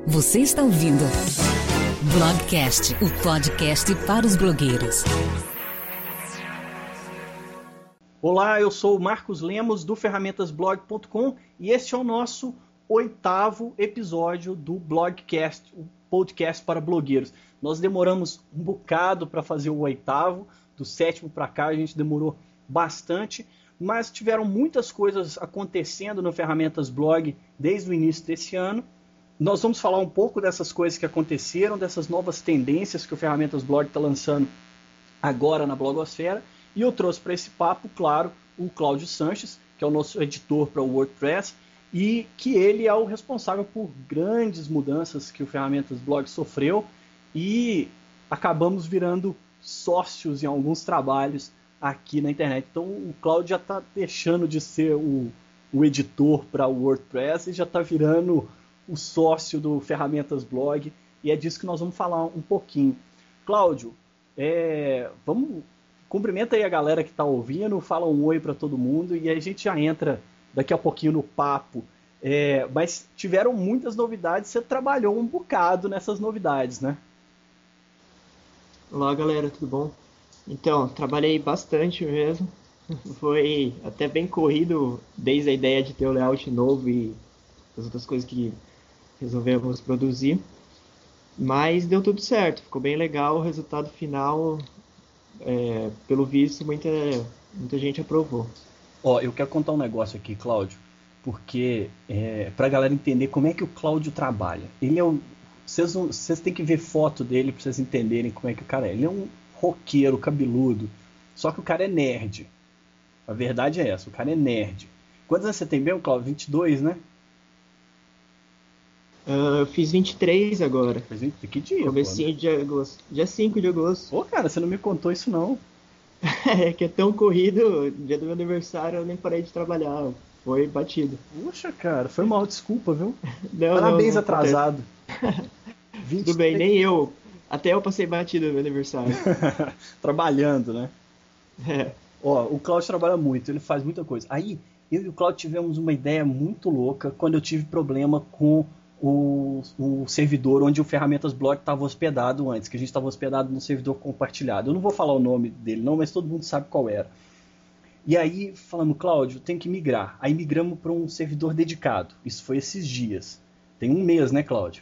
Você está ouvindo Blogcast, o podcast para os blogueiros. Olá, eu sou o Marcos Lemos do ferramentasblog.com e este é o nosso 8º episódio do Blogcast, o podcast para blogueiros. Nós demoramos um bocado para fazer o 8º, do 7º para cá a gente demorou bastante, mas tiveram muitas coisas acontecendo no Ferramentas Blog desde o início desse ano. Nós vamos falar um pouco dessas coisas que aconteceram, dessas novas tendências que o Ferramentas Blog está lançando agora na blogosfera. E eu trouxe para esse papo, claro, o Cláudio Sanches, que é o nosso editor para o WordPress, e que ele é o responsável por grandes mudanças que o Ferramentas Blog sofreu, e acabamos virando sócios em alguns trabalhos aqui na internet. Então o Cláudio já está deixando de ser o editor para o WordPress e já está virando o sócio do Ferramentas Blog, e é disso que nós vamos falar um pouquinho. Cláudio, vamos... Cumprimenta aí a galera que está ouvindo, fala um oi para todo mundo e aí a gente já entra daqui a pouquinho no papo. Mas tiveram muitas novidades, você trabalhou um bocado nessas novidades, né? Olá galera, tudo bom? Então, trabalhei bastante mesmo, foi até bem corrido desde a ideia de ter o layout novo e as outras coisas que resolvemos produzir, mas deu tudo certo, ficou bem legal, o resultado final... pelo visto, muita gente aprovou. Eu quero contar um negócio aqui, Cláudio, porque para a galera entender como é que o Cláudio trabalha. Ele vocês têm que ver foto dele para vocês entenderem como é que o cara é. Ele é um roqueiro, cabeludo, só que o cara é nerd. A verdade é essa, o cara é nerd. Quantos anos você tem mesmo, Cláudio? 22, né? Eu fiz 23 agora. Que dia? Comecinho de agosto. Dia 5 de agosto. Pô, cara, você não me contou isso não. É que é tão corrido, dia do meu aniversário eu nem parei de trabalhar. Foi batido. Puxa, cara, foi mal, desculpa, viu? Não, parabéns, não atrasado. Tudo bem, nem eu. Até eu passei batido no meu aniversário. Trabalhando, né? O Cláudio trabalha muito, ele faz muita coisa. Aí, eu e o Cláudio tivemos uma ideia muito louca quando eu tive problema com o servidor onde o Ferramentas Blog estava hospedado antes, que a gente estava hospedado no servidor compartilhado. Eu não vou falar o nome dele não, mas todo mundo sabe qual era. E aí falamos, Cláudio, tem que migrar. Aí migramos para um servidor dedicado. Isso foi esses dias. Tem um mês, né, Cláudio?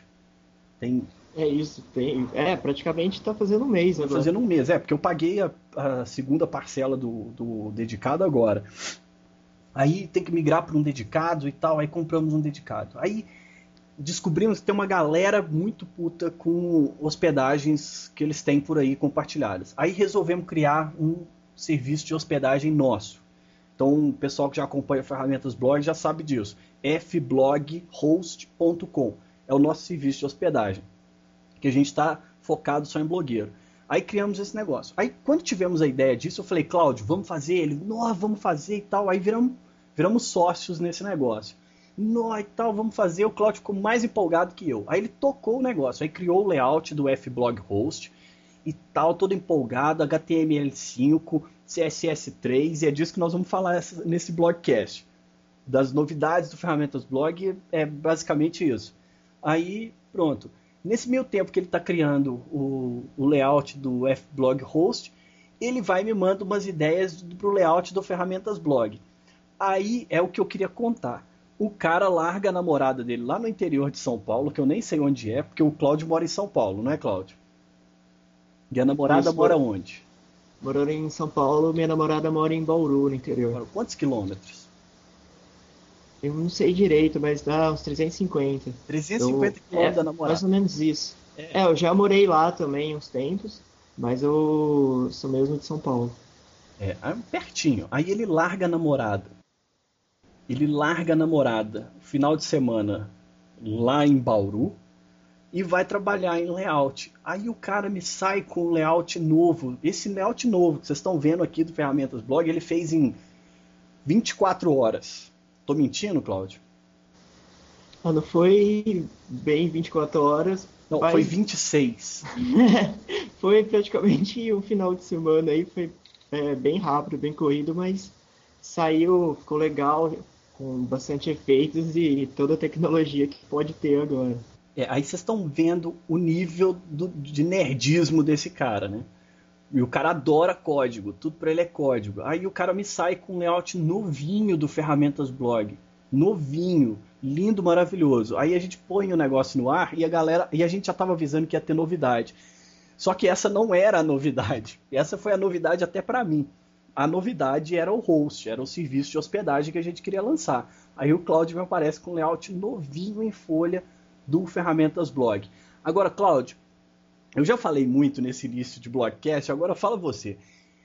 Praticamente está fazendo um mês agora. Está fazendo um mês, porque eu paguei a segunda parcela do dedicado agora. Aí tem que migrar para um dedicado e tal, aí compramos um dedicado. Aí descobrimos que tem uma galera muito puta com hospedagens que eles têm por aí compartilhadas. Aí resolvemos criar um serviço de hospedagem nosso. Então o pessoal que já acompanha Ferramentas Blog já sabe disso. fbloghost.com é o nosso serviço de hospedagem, que a gente está focado só em blogueiro. Aí criamos esse negócio. Aí quando tivemos a ideia disso, eu falei, Cláudio, vamos fazer? Ele, nós vamos fazer e tal. Aí viramos sócios nesse negócio. E tal, vamos fazer. O Cláudio ficou mais empolgado que eu. Aí ele tocou o negócio, aí criou o layout do fbloghost e tal, todo empolgado, HTML5, CSS3, e é disso que nós vamos falar nesse blogcast. Das novidades do Ferramentas Blog, é basicamente isso. Aí, pronto. Nesse meio tempo que ele está criando o layout do fbloghost, ele vai e me manda umas ideias para o layout do Ferramentas Blog. Aí é o que eu queria contar. O cara larga a namorada dele lá no interior de São Paulo, que eu nem sei onde é, porque o Cláudio mora em São Paulo, não é, Cláudio? E a namorada mora onde? Morando em São Paulo, minha namorada mora em Bauru, no interior. Quantos quilômetros? Eu não sei direito, mas dá uns 350. 350 quilômetros da namorada? Mais ou menos isso. Eu já morei lá também uns tempos, mas eu sou mesmo de São Paulo. Pertinho. Aí ele larga a namorada. Final de semana lá em Bauru e vai trabalhar em layout. Aí o cara me sai com um layout novo. Esse layout novo que vocês estão vendo aqui do Ferramentas Blog, ele fez em 24 horas. Tô mentindo, Cláudio? Não foi bem 24 horas. Não, foi 26. Foi praticamente um final de semana aí, foi bem rápido, bem corrido, mas saiu, ficou legal, com bastante efeitos e toda a tecnologia que pode ter agora. Aí vocês estão vendo o nível de nerdismo desse cara, né? E o cara adora código, tudo pra ele é código. Aí o cara me sai com um layout novinho do Ferramentas Blog. Novinho, lindo, maravilhoso. Aí a gente põe o negócio no ar e a gente já tava avisando que ia ter novidade. Só que essa não era a novidade. Essa foi a novidade até pra mim. A novidade era o host, era o serviço de hospedagem que a gente queria lançar. Aí o Cláudio me aparece com um layout novinho em folha do Ferramentas Blog. Agora, Cláudio, eu já falei muito nesse início de blogcast, agora fala você.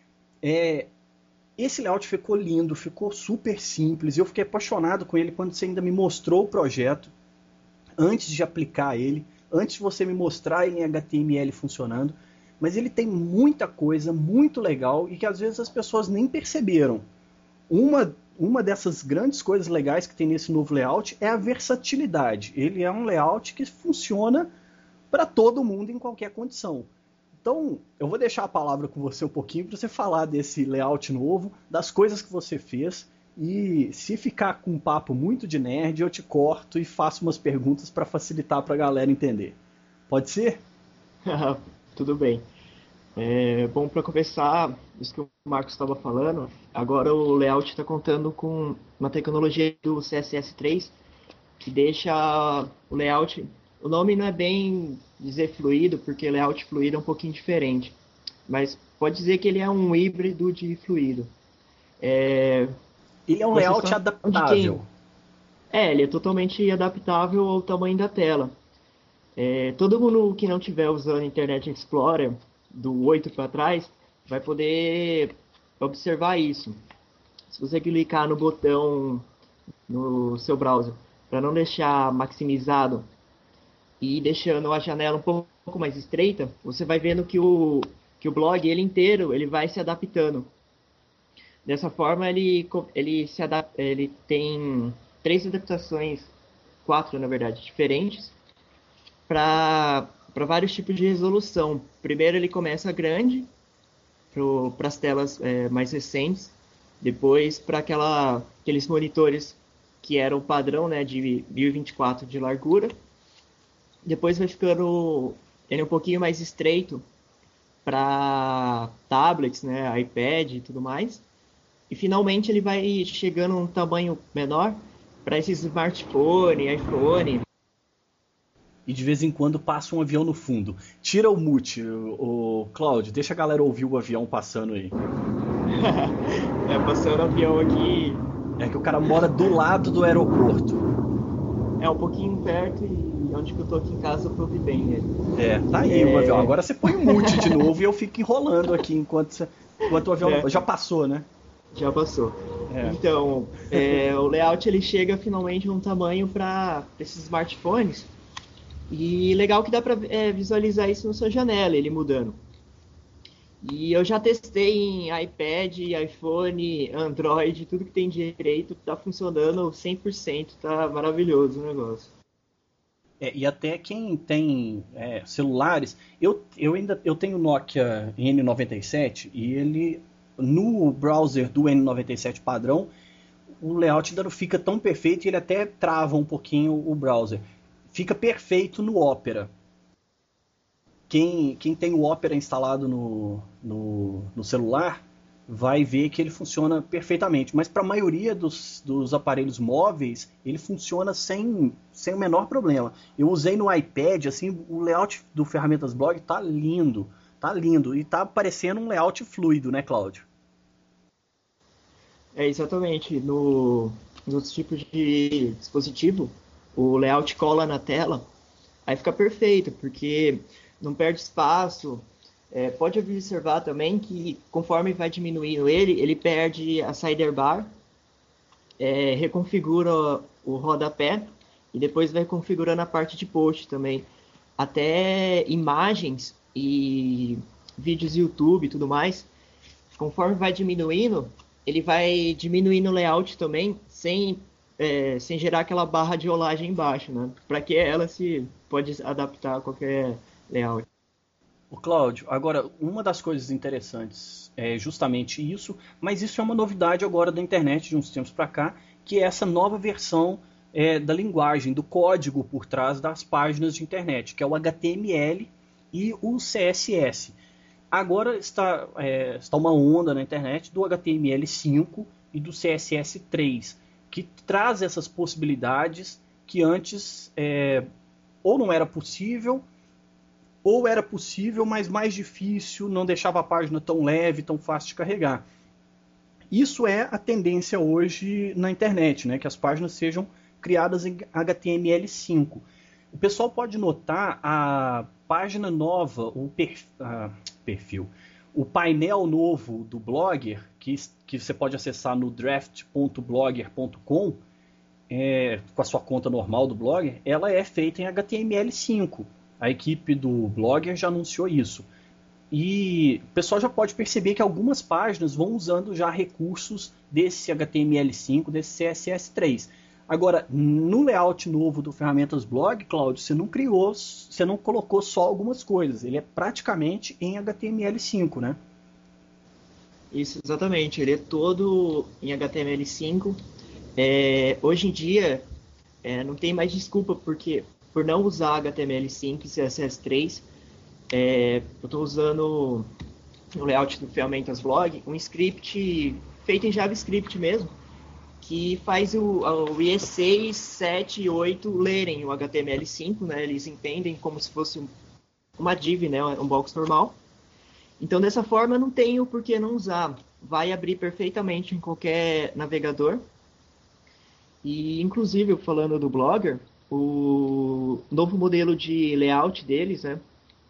Esse layout ficou lindo, ficou super simples, eu fiquei apaixonado com ele quando você ainda me mostrou o projeto, antes de aplicar ele, antes de você me mostrar ele em HTML funcionando, mas ele tem muita coisa muito legal e que às vezes as pessoas nem perceberam. Uma dessas grandes coisas legais que tem nesse novo layout é a versatilidade. Ele é um layout que funciona para todo mundo em qualquer condição. Então, eu vou deixar a palavra com você um pouquinho para você falar desse layout novo, das coisas que você fez, e se ficar com um papo muito de nerd, eu te corto e faço umas perguntas para facilitar para a galera entender. Pode ser? Tudo bem. Bom, para começar, isso que o Marcos estava falando, agora o layout está contando com uma tecnologia do CSS3 que deixa o layout... O nome não é bem dizer fluido, porque layout fluido é um pouquinho diferente, mas pode dizer que ele é um híbrido de fluido. Ele é um layout adaptável. Ele é totalmente adaptável ao tamanho da tela. Todo mundo que não estiver usando Internet Explorer do 8 para trás vai poder observar isso. Se você clicar no botão no seu browser para não deixar maximizado e deixando a janela um pouco mais estreita, você vai vendo que o blog ele inteiro ele vai se adaptando. Dessa forma ele tem 3 adaptações, 4 na verdade, diferentes para vários tipos de resolução. Primeiro ele começa grande para as telas mais recentes, depois para aqueles monitores que eram padrão, né, de 1024 de largura. Depois vai ficando ele um pouquinho mais estreito para tablets, né, iPad e tudo mais. E finalmente ele vai chegando a um tamanho menor para esses smartphone, iPhone. E de vez em quando passa um avião no fundo. Tira o mute, o Cláudio, deixa a galera ouvir o avião passando aí. Passando o avião aqui. É que o cara mora do lado do aeroporto. Um pouquinho perto e onde que eu tô aqui em casa eu tô ouvindo bem ele. Tá aí o avião. Agora você põe o mute de novo e eu fico enrolando aqui enquanto o avião já passou, né? Já passou. Então, o layout ele chega finalmente a um tamanho para esses smartphones. E legal que dá para visualizar isso na sua janela, ele mudando. E eu já testei em iPad, iPhone, Android, tudo que tem direito, tá funcionando 100%, tá maravilhoso o negócio. E até quem tem celulares, eu tenho o Nokia N97 e ele, no browser do N97 padrão, o layout ainda não fica tão perfeito e ele até trava um pouquinho o browser. Fica perfeito no Opera. Quem tem o Opera instalado no celular vai ver que ele funciona perfeitamente. Mas para a maioria dos aparelhos móveis, ele funciona sem o menor problema. Eu usei no iPad, assim, o layout do Ferramentas Blog tá lindo. Tá lindo. E tá parecendo um layout fluido, né, Cláudio? Exatamente. Nos tipos de dispositivo, o layout cola na tela, aí fica perfeito, porque não perde espaço. Pode observar também que conforme vai diminuindo ele perde a sidebar, reconfigura o rodapé e depois vai configurando a parte de post também. Até imagens e vídeos YouTube e tudo mais, conforme vai diminuindo, ele vai diminuindo o layout também, sem gerar aquela barra de rolagem embaixo, né? Para que ela se pode adaptar a qualquer layout. O Cláudio, agora, uma das coisas interessantes é justamente isso, mas isso é uma novidade agora da internet de uns tempos para cá, que é essa nova versão da linguagem, do código por trás das páginas de internet, que é o HTML e o CSS. Agora está uma onda na internet do HTML5 e do CSS3, que traz essas possibilidades que antes ou não era possível, ou era possível, mas mais difícil, não deixava a página tão leve, tão fácil de carregar. Isso é a tendência hoje na internet, né? Que as páginas sejam criadas em HTML5. O pessoal pode notar a página nova, o painel novo do Blogger, que você pode acessar no draft.blogger.com, com a sua conta normal do Blogger, ela é feita em HTML5. A equipe do Blogger já anunciou isso. E o pessoal já pode perceber que algumas páginas vão usando já recursos desse HTML5, desse CSS3. Agora, no layout novo do Ferramentas Blog, Cláudio, você não colocou só algumas coisas. Ele é praticamente em HTML5, né? Isso, exatamente. Ele é todo em HTML5. Hoje em dia, não tem mais desculpa por não usar HTML5 e CSS3. Eu estou usando no layout do Ferramentas Blog um script feito em JavaScript mesmo, que faz o IE6, 7 e 8 lerem o HTML5, né? Eles entendem como se fosse uma div, né? Um box normal. Então, dessa forma, não tenho por que não usar. Vai abrir perfeitamente em qualquer navegador. E, inclusive, falando do Blogger, o novo modelo de layout deles, né?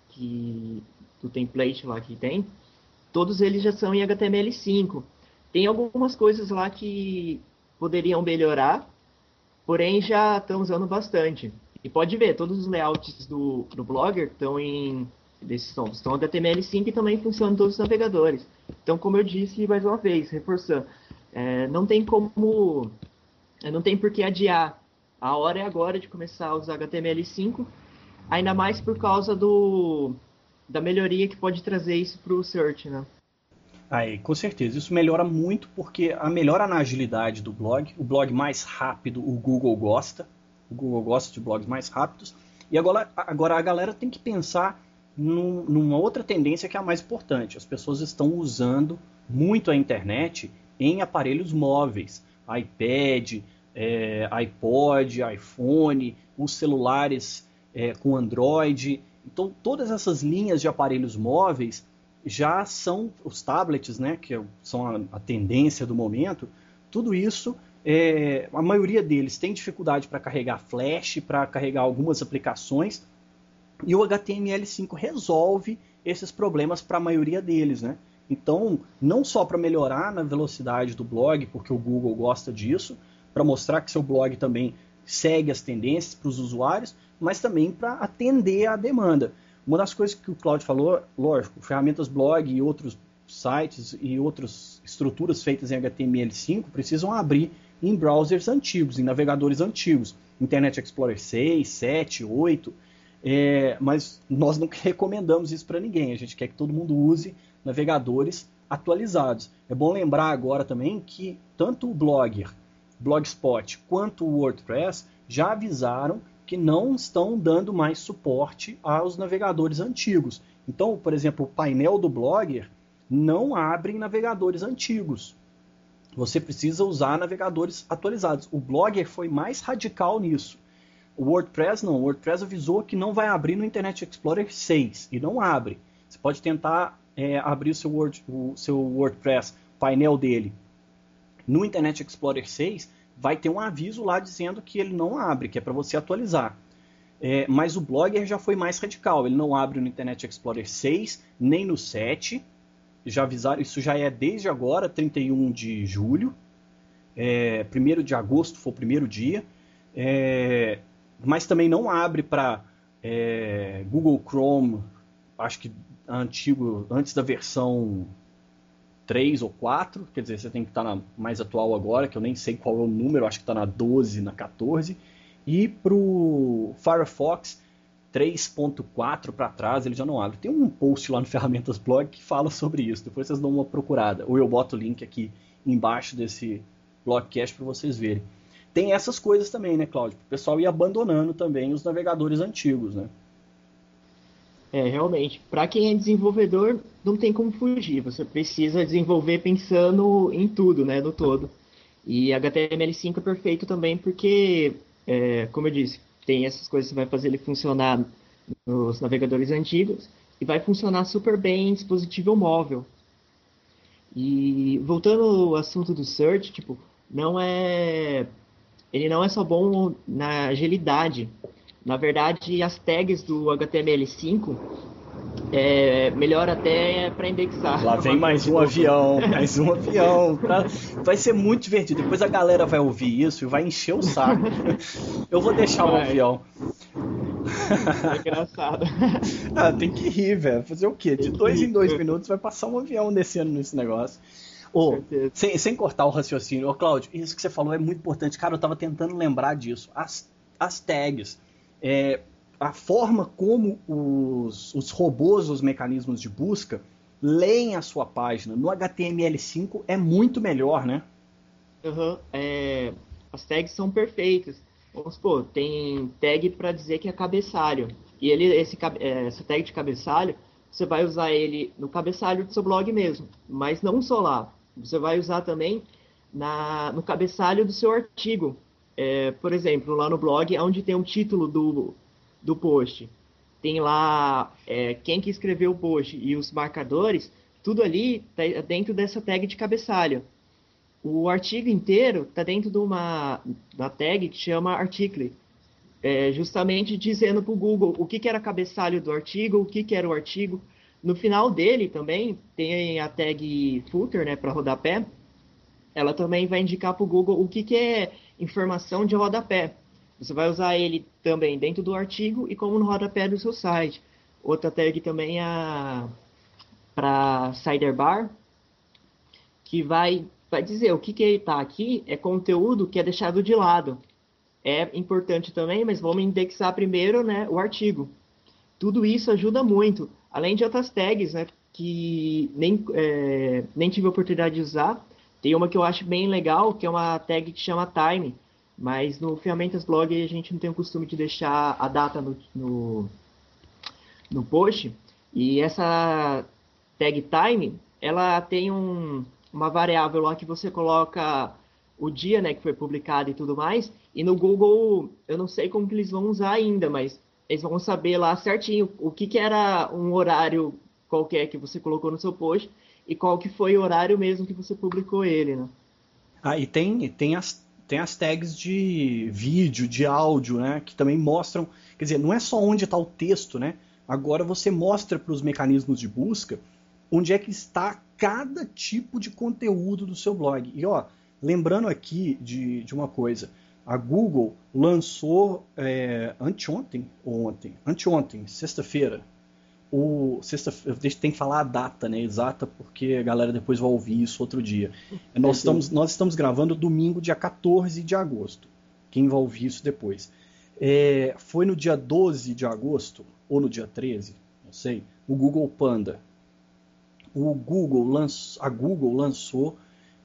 Do template lá que tem, todos eles já são em HTML5. Tem algumas coisas lá que poderiam melhorar, porém já estão usando bastante. E pode ver, todos os layouts do Blogger estão em HTML5 e também funcionam em todos os navegadores. Então, como eu disse, mais uma vez, reforçando, não tem por que adiar. A hora é agora de começar a usar HTML5, ainda mais por causa da melhoria que pode trazer isso para o search, né? Com certeza, isso melhora muito porque melhora na agilidade do blog, o blog mais rápido o Google gosta de blogs mais rápidos, e agora a galera tem que pensar numa outra tendência que é a mais importante. As pessoas estão usando muito a internet em aparelhos móveis, iPad, iPod, iPhone, os celulares com Android. Então todas essas linhas de aparelhos móveis já são os tablets, né, que são a tendência do momento. Tudo isso, a maioria deles tem dificuldade para carregar flash, para carregar algumas aplicações, e o HTML5 resolve esses problemas para a maioria deles, né? Então, não só para melhorar na velocidade do blog, porque o Google gosta disso, para mostrar que seu blog também segue as tendências para os usuários, mas também para atender à demanda. Uma das coisas que o Cláudio falou, lógico, ferramentas blog e outros sites e outras estruturas feitas em HTML5 precisam abrir em browsers antigos, em navegadores antigos, Internet Explorer 6, 7, 8, mas nós não recomendamos isso para ninguém, a gente quer que todo mundo use navegadores atualizados. É bom lembrar agora também que tanto o Blogger, Blogspot, quanto o WordPress já avisaram que não estão dando mais suporte aos navegadores antigos. Então, por exemplo, o painel do Blogger não abre em navegadores antigos. Você precisa usar navegadores atualizados. O Blogger foi mais radical nisso. O WordPress não. O WordPress avisou que não vai abrir no Internet Explorer 6 e não abre. Você pode tentar abrir o seu WordPress, painel dele, no Internet Explorer 6, vai ter um aviso lá dizendo que ele não abre, que é para você atualizar. Mas o Blogger já foi mais radical, ele não abre no Internet Explorer 6, nem no 7, já avisaram, isso já é desde agora, 31 de julho, 1º de agosto foi o primeiro dia, mas também não abre para Google Chrome, acho que antigo, antes da versão 3 ou 4, quer dizer, você tem que estar na mais atual agora, que eu nem sei qual é o número, acho que está na 12, na 14, e para o Firefox 3.4 para trás ele já não abre. Tem um post lá no Ferramentas Blog que fala sobre isso, depois vocês dão uma procurada, ou eu boto o link aqui embaixo desse blogcast para vocês verem. tem essas coisas também, né, Cláudio? O pessoal ia abandonando também os navegadores antigos, né? Realmente, para quem é desenvolvedor, não tem como fugir. Você precisa desenvolver pensando em tudo, né, no todo. E HTML5 é perfeito também porque, como eu disse, tem essas coisas que vai fazer ele funcionar nos navegadores antigos e vai funcionar super bem em dispositivo móvel. E voltando ao assunto do search, tipo, ele não é só bom na agilidade. Na verdade, as tags do HTML5 melhor até para indexar. Lá vem mais um avião, mais um avião. Tá? Vai ser muito divertido. Depois a galera vai ouvir isso e vai encher o saco. Eu vou deixar o avião. É engraçado. Tem que rir, velho. Fazer o quê? De 2 em 2 minutos vai passar um avião descendo nesse negócio. Sem cortar o raciocínio. Cláudio, isso que você falou é muito importante. Cara, eu tava tentando lembrar disso. As tags. A forma como os robôs, os mecanismos de busca, leem a sua página no HTML5 é muito melhor, né? As tags são perfeitas. Vamos supor, tem tag para dizer que é cabeçalho. E essa tag de cabeçalho, você vai usar ele no cabeçalho do seu blog mesmo. Mas não só lá. Você vai usar também no cabeçalho do seu artigo. Por exemplo, lá no blog, onde tem o título do post, tem lá quem que escreveu o post e os marcadores, tudo ali está dentro dessa tag de cabeçalho. O artigo inteiro está dentro da tag que chama article, justamente dizendo para o Google o que era cabeçalho do artigo, o que era o artigo. No final dele também tem a tag footer, né, para rodapé. Ela também vai indicar para o Google o que é informação de rodapé. Você vai usar ele também dentro do artigo e como no rodapé do seu site. Outra tag também é para sidebar, que vai dizer o que está aqui é conteúdo que é deixado de lado. É importante também, mas vamos indexar primeiro, né, o artigo. Tudo isso ajuda muito. Além de outras tags, né, que nem tive a oportunidade de usar. Tem uma que eu acho bem legal, que é uma tag que chama time. Mas no Ferramentas Blog a gente não tem o costume de deixar a data no post. E essa tag time, ela tem uma variável lá que você coloca o dia, né, que foi publicado e tudo mais. E no Google, eu não sei como que eles vão usar ainda, mas eles vão saber lá certinho o que era um horário qualquer que você colocou no seu post e qual que foi o horário mesmo que você publicou ele, né? E tem as tags de vídeo, de áudio, né, que também mostram, quer dizer, não é só onde está o texto, né? Agora você mostra para os mecanismos de busca onde é que está cada tipo de conteúdo do seu blog. E lembrando aqui de uma coisa, a Google lançou anteontem, sexta-feira. Tem que falar a data, né, exata, porque a galera depois vai ouvir isso outro dia. Nós estamos gravando domingo, dia 14 de agosto. Quem vai ouvir isso depois. Foi no dia 12 de agosto, ou no dia 13, não sei, o Google Panda. A Google lançou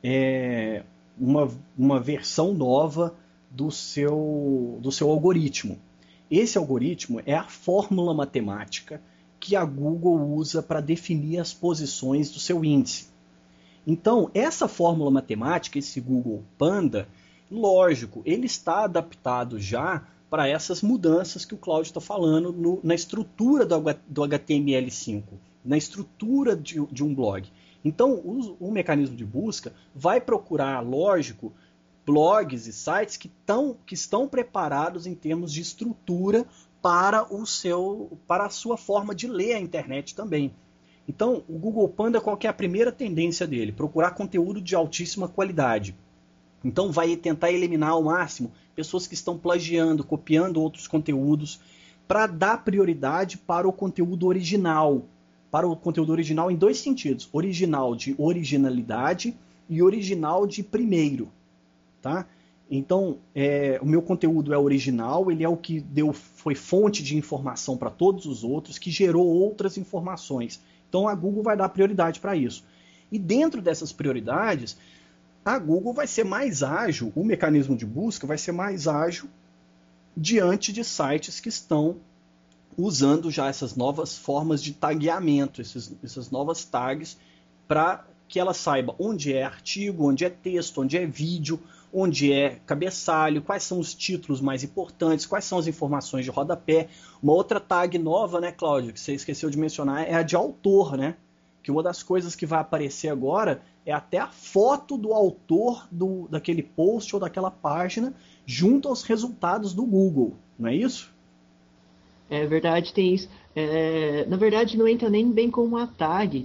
uma versão nova do seu algoritmo. Esse algoritmo é a fórmula matemática que a Google usa para definir as posições do seu índice. Então, essa fórmula matemática, esse Google Panda, lógico, ele está adaptado já para essas mudanças que o Cláudio está falando na estrutura do HTML5, na estrutura de um blog. Então, o mecanismo de busca vai procurar, lógico, blogs e sites que estão preparados em termos de estrutura para a sua forma de ler a internet também. Então, o Google Panda, qual que é a primeira tendência dele? Procurar conteúdo de altíssima qualidade. Então, vai tentar eliminar ao máximo pessoas que estão plagiando, copiando outros conteúdos, para dar prioridade para o conteúdo original. Para o conteúdo original em dois sentidos. Original de originalidade e original de primeiro. Tá? Então, o meu conteúdo é original, ele é o que foi fonte de informação para todos os outros, que gerou outras informações. Então, a Google vai dar prioridade para isso. E dentro dessas prioridades, a Google vai ser mais ágil, o mecanismo de busca vai ser mais ágil diante de sites que estão usando já essas novas formas de tagueamento, essas novas tags, para que ela saiba onde é artigo, onde é texto, onde é vídeo, onde é cabeçalho, quais são os títulos mais importantes, quais são as informações de rodapé. Uma outra tag nova, né, Cláudio, que você esqueceu de mencionar, é a de autor, né? Que uma das coisas que vai aparecer agora é até a foto do autor daquele post ou daquela página junto aos resultados do Google, não é isso? É verdade, tem isso. Na verdade, não entra nem bem como uma tag.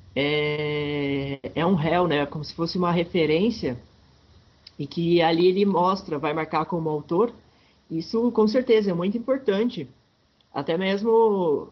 É um réu, né? Como se fosse uma referência e que ali ele mostra, vai marcar como autor. Isso, com certeza, é muito importante. Até mesmo,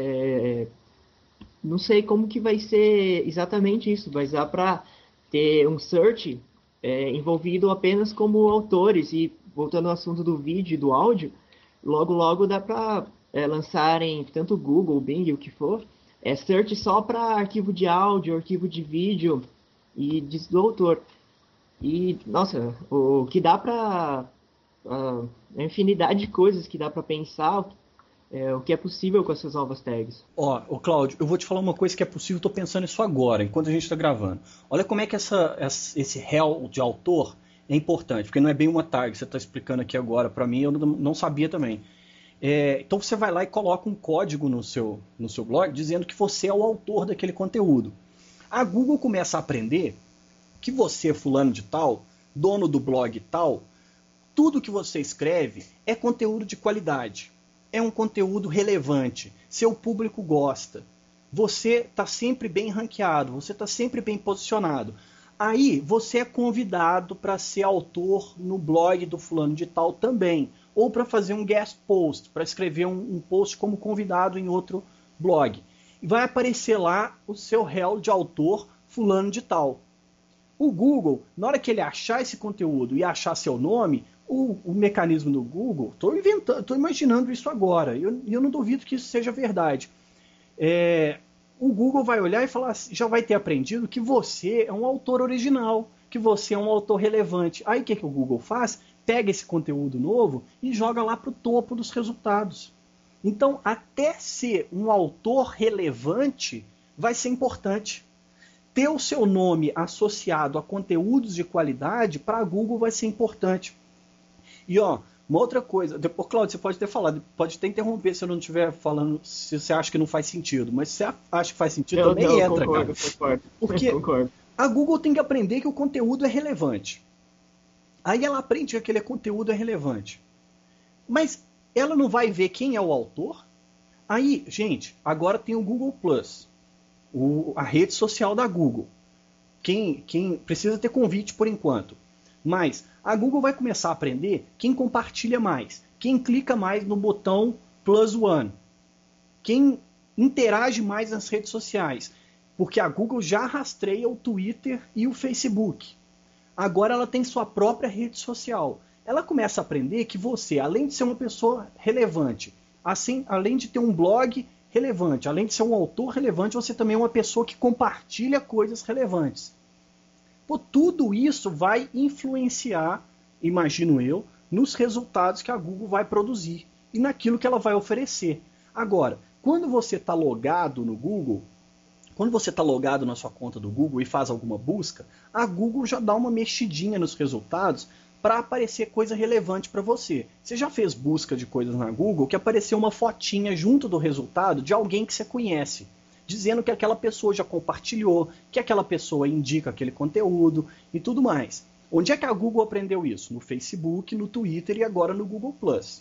não sei como que vai ser exatamente isso, mas dá para ter um search envolvido apenas como autores. E voltando ao assunto do vídeo e do áudio, logo dá para lançarem tanto Google, Bing, o que for, search só para arquivo de áudio, arquivo de vídeo e diz do autor. E, nossa, o que dá para a infinidade de coisas que dá para pensar, o que é possível com essas novas tags. Ó, Cláudio, eu vou te falar uma coisa que é possível, estou pensando nisso agora, enquanto a gente está gravando. Olha como é que esse réu de autor é importante, porque não é bem uma tag, você está explicando aqui agora, para mim eu não sabia também. Então você vai lá e coloca um código no seu blog dizendo que você é o autor daquele conteúdo. A Google começa a aprender que você, fulano de tal, dono do blog tal, tudo que você escreve é conteúdo de qualidade, é um conteúdo relevante, seu público gosta, você está sempre bem ranqueado, você está sempre bem posicionado. Aí você é convidado para ser autor no blog do fulano de tal também, ou para fazer um guest post, para escrever um post como convidado em outro blog. E vai aparecer lá o seu réu de autor fulano de tal. O Google, na hora que ele achar esse conteúdo e achar seu nome, o mecanismo do Google, estou imaginando isso agora, e eu não duvido que isso seja verdade. O Google vai olhar e falar, já vai ter aprendido que você é um autor original, que você é um autor relevante. Aí o que o Google faz? Pega esse conteúdo novo e joga lá para o topo dos resultados. Então, até ser um autor relevante vai ser importante. Ter o seu nome associado a conteúdos de qualidade para a Google vai ser importante. E uma outra coisa, depois, Cláudio, você pode ter falado, pode até interromper se eu não estiver falando, se você acha que não faz sentido, mas se você acha que faz sentido, também entra, concordo, cara. Concordo. Porque Concordo. a Google tem que aprender que o conteúdo é relevante. Aí ela aprende que aquele conteúdo é relevante. Mas ela não vai ver quem é o autor? Aí, gente, agora tem o Google Plus, a rede social da Google. Quem precisa ter convite por enquanto. Mas a Google vai começar a aprender quem compartilha mais, quem clica mais no botão Plus One, quem interage mais nas redes sociais. Porque a Google já rastreia o Twitter e o Facebook. Agora ela tem sua própria rede social. Ela começa a aprender que você, além de ser uma pessoa relevante, assim, além de ter um blog relevante, além de ser um autor relevante, você também é uma pessoa que compartilha coisas relevantes. Pô, tudo isso vai influenciar, imagino eu, nos resultados que a Google vai produzir e naquilo que ela vai oferecer. Agora, quando você está logado no Google, quando você está logado na sua conta do Google e faz alguma busca, a Google já dá uma mexidinha nos resultados para aparecer coisa relevante para você. Você já fez busca de coisas na Google que apareceu uma fotinha junto do resultado de alguém que você conhece, dizendo que aquela pessoa já compartilhou, que aquela pessoa indica aquele conteúdo e tudo mais. Onde é que a Google aprendeu isso? No Facebook, no Twitter e agora no Google+.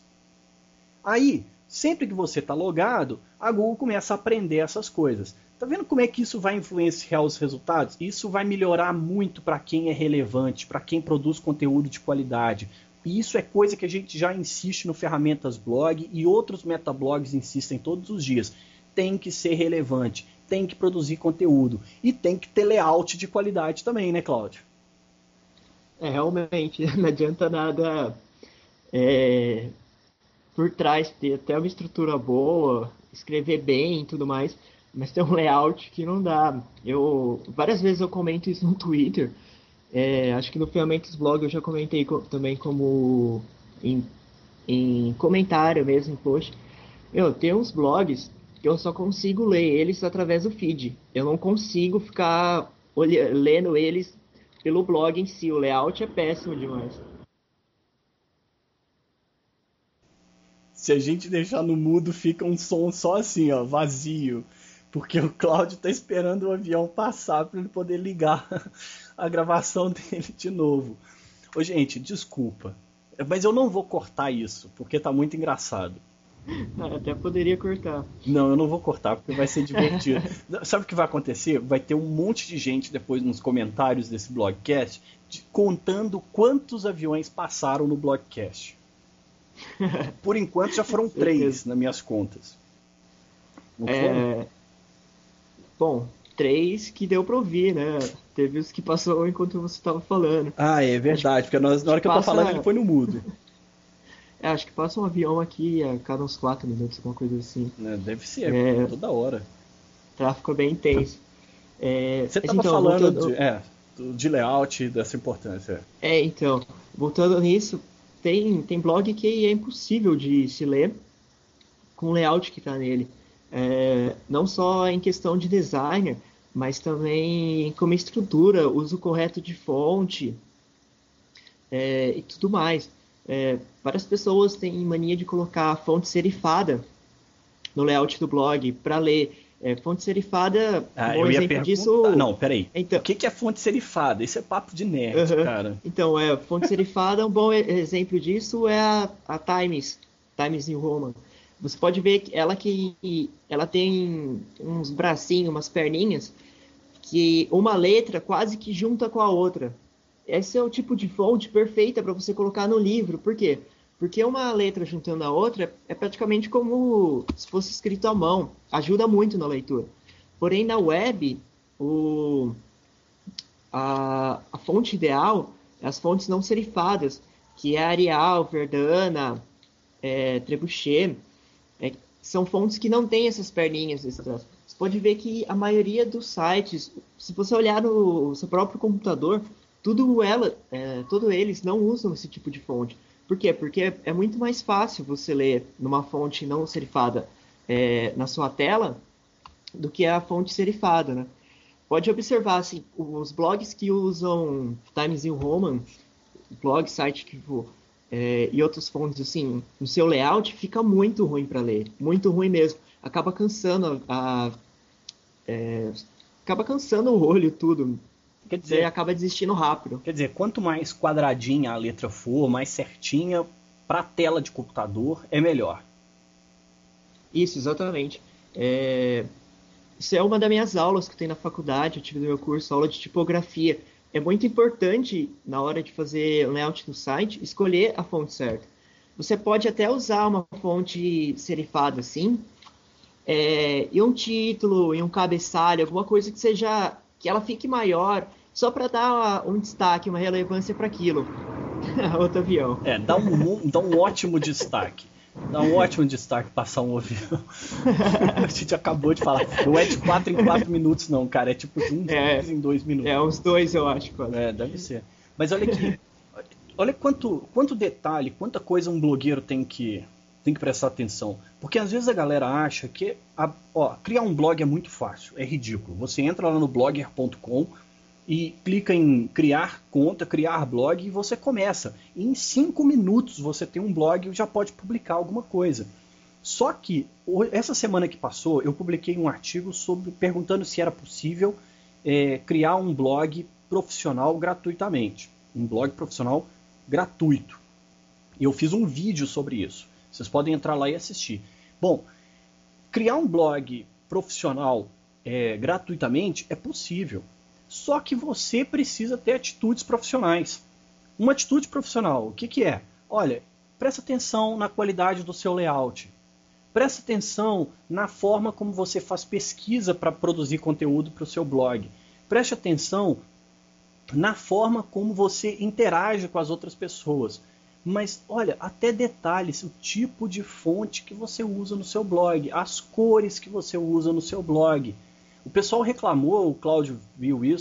Aí, sempre que você está logado, a Google começa a aprender essas coisas. Tá vendo como é que isso vai influenciar os resultados? Isso vai melhorar muito para quem é relevante, para quem produz conteúdo de qualidade. E isso é coisa que a gente já insiste no Ferramentas Blog e outros metablogs insistem todos os dias. Tem que ser relevante, tem que produzir conteúdo e tem que ter layout de qualidade também, né, Cláudio? Realmente, não adianta nada por trás ter até uma estrutura boa, escrever bem e tudo mais, mas tem um layout que não dá. Várias vezes eu comento isso no Twitter, Acho que no Ferramentas Blog eu já comentei também como em, em comentário mesmo, em post. Tem uns blogs que eu só consigo ler eles através do feed. Eu não consigo ficar lendo eles pelo blog em si. O layout é péssimo demais. Se a gente deixar no mudo, fica um som só assim, ó, vazio. Porque o Cláudio tá esperando o avião passar para ele poder ligar a gravação dele de novo. Ô, gente, desculpa. Mas eu não vou cortar isso, porque tá muito engraçado. Até poderia cortar. Não, eu não vou cortar, porque vai ser divertido. Sabe o que vai acontecer? Vai ter um monte de gente depois nos comentários desse blogcast contando quantos aviões passaram no blogcast. Por enquanto já foram 3 nas minhas contas. Não foram? Bom, 3 que deu pra ouvir, né? Teve os que passou enquanto você estava falando. Ah, é verdade, porque na hora que eu tô falando ele foi no mudo. Acho que passa um avião aqui a cada uns 4 minutos, alguma coisa assim. Deve ser, toda hora. O tráfego é bem intenso. Você tava então, falando de layout, dessa importância. Então, voltando nisso, tem blog que é impossível de se ler com o layout que está nele. Não só em questão de designer, mas também como estrutura, uso correto de fonte e tudo mais. Várias pessoas têm mania de colocar fonte serifada no layout do blog para ler. Fonte serifada, um exemplo disso... Não, peraí. Então, o que é fonte serifada? Isso é papo de nerd, cara. Então, fonte serifada, um bom exemplo disso é a Times New Roman. Você pode ver que ela tem uns bracinhos, umas perninhas, que uma letra quase que junta com a outra. Esse é o tipo de fonte perfeita para você colocar no livro. Por quê? Porque uma letra juntando a outra é praticamente como se fosse escrito à mão. Ajuda muito na leitura. Porém, na web, a fonte ideal é as fontes não serifadas, que é Arial, Verdana, Trebuchet. São fontes que não têm essas perninhas extras. Você pode ver que a maioria dos sites, se você olhar no seu próprio computador, todos eles não usam esse tipo de fonte. Por quê? Porque é muito mais fácil você ler numa fonte não serifada na sua tela do que a fonte serifada, né? Pode observar, assim, os blogs que usam Times New Roman, blog, site que for, e outras fontes, assim, no seu layout, fica muito ruim para ler. Muito ruim mesmo. Acaba cansando acaba cansando o olho, tudo. Quer dizer, você acaba desistindo rápido. Quer dizer, quanto mais quadradinha a letra for, mais certinha para a tela de computador, é melhor. Isso, exatamente. Isso é uma das minhas aulas que eu tenho na faculdade, eu tive no meu curso, aula de tipografia. É muito importante, na hora de fazer o layout do site, escolher a fonte certa. Você pode até usar uma fonte serifada, assim, e um título, e um cabeçalho, alguma coisa que ela fique maior, só para dar um destaque, uma relevância para aquilo. Outro avião. Dá um ótimo destaque. Dá um ótimo destaque passar um avião. A gente acabou de falar. Não é de 4 em 4 minutos, não, cara. É tipo de 2 em 2 minutos. Uns 2, eu acho. Quase. Deve ser. Mas olha aqui. Olha quanto detalhe, quanta coisa um blogueiro tem que prestar atenção. Porque às vezes a galera acha que criar um blog é muito fácil. É ridículo. Você entra lá no blogger.com e clica em criar conta, criar blog e você começa. E em 5 minutos você tem um blog e já pode publicar alguma coisa. Só que essa semana que passou eu publiquei um artigo perguntando se era possível criar um blog profissional gratuitamente. Um blog profissional gratuito. E eu fiz um vídeo sobre isso. Vocês podem entrar lá e assistir. Bom, criar um blog profissional gratuitamente é possível. Só que você precisa ter atitudes profissionais. Uma atitude profissional, o que é? Olha, presta atenção na qualidade do seu layout. Presta atenção na forma como você faz pesquisa para produzir conteúdo para o seu blog. Preste atenção na forma como você interage com as outras pessoas. Mas, olha, até detalhes, o tipo de fonte que você usa no seu blog, as cores que você usa no seu blog. O pessoal reclamou, o Cláudio viu isso,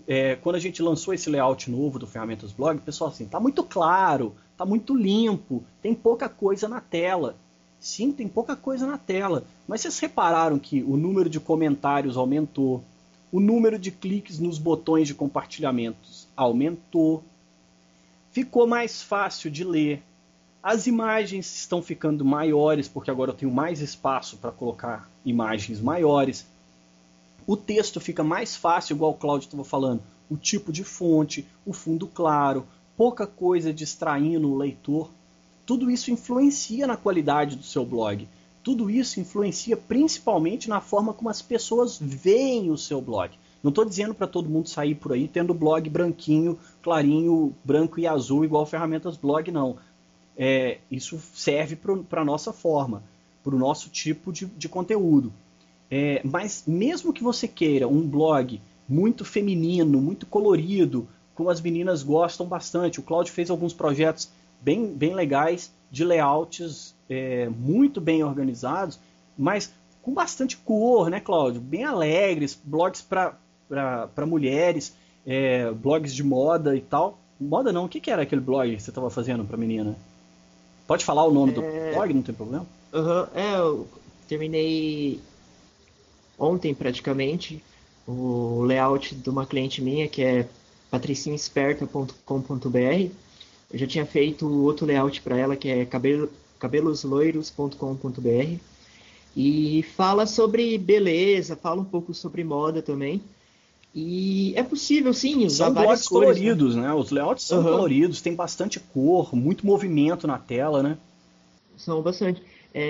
quando a gente lançou esse layout novo do Ferramentas Blog, o pessoal assim, tá muito claro, tá muito limpo, tem pouca coisa na tela. Sim, tem pouca coisa na tela, mas vocês repararam que o número de comentários aumentou, o número de cliques nos botões de compartilhamentos aumentou, ficou mais fácil de ler, as imagens estão ficando maiores, porque agora eu tenho mais espaço para colocar imagens maiores, o texto fica mais fácil, igual o Cláudio estava falando, o tipo de fonte, o fundo claro, pouca coisa distraindo o leitor. Tudo isso influencia na qualidade do seu blog. Tudo isso influencia principalmente na forma como as pessoas veem o seu blog. Não estou dizendo para todo mundo sair por aí tendo blog branquinho, clarinho, branco e azul, igual Ferramentas Blog, não. Isso serve para a nossa forma, para o nosso tipo de conteúdo. Mas mesmo que você queira um blog muito feminino, muito colorido, como as meninas gostam bastante, o Cláudio fez alguns projetos bem legais, de layouts muito bem organizados, mas com bastante cor, né, Cláudio? Bem alegres, blogs para mulheres, blogs de moda e tal. Moda não, o que era aquele blog que você estava fazendo para menina? Pode falar o nome do blog, não tem problema? Eu terminei ontem praticamente o layout de uma cliente minha, que é patricinhaesperta.com.br. Eu já tinha feito outro layout para ela, que é cabelosloiros.com.br. E fala sobre beleza, fala um pouco sobre moda também. E é possível, sim, usar várias cores. São blogs coloridos, né? Os layouts são coloridos, tem bastante cor, muito movimento na tela, né? São bastante.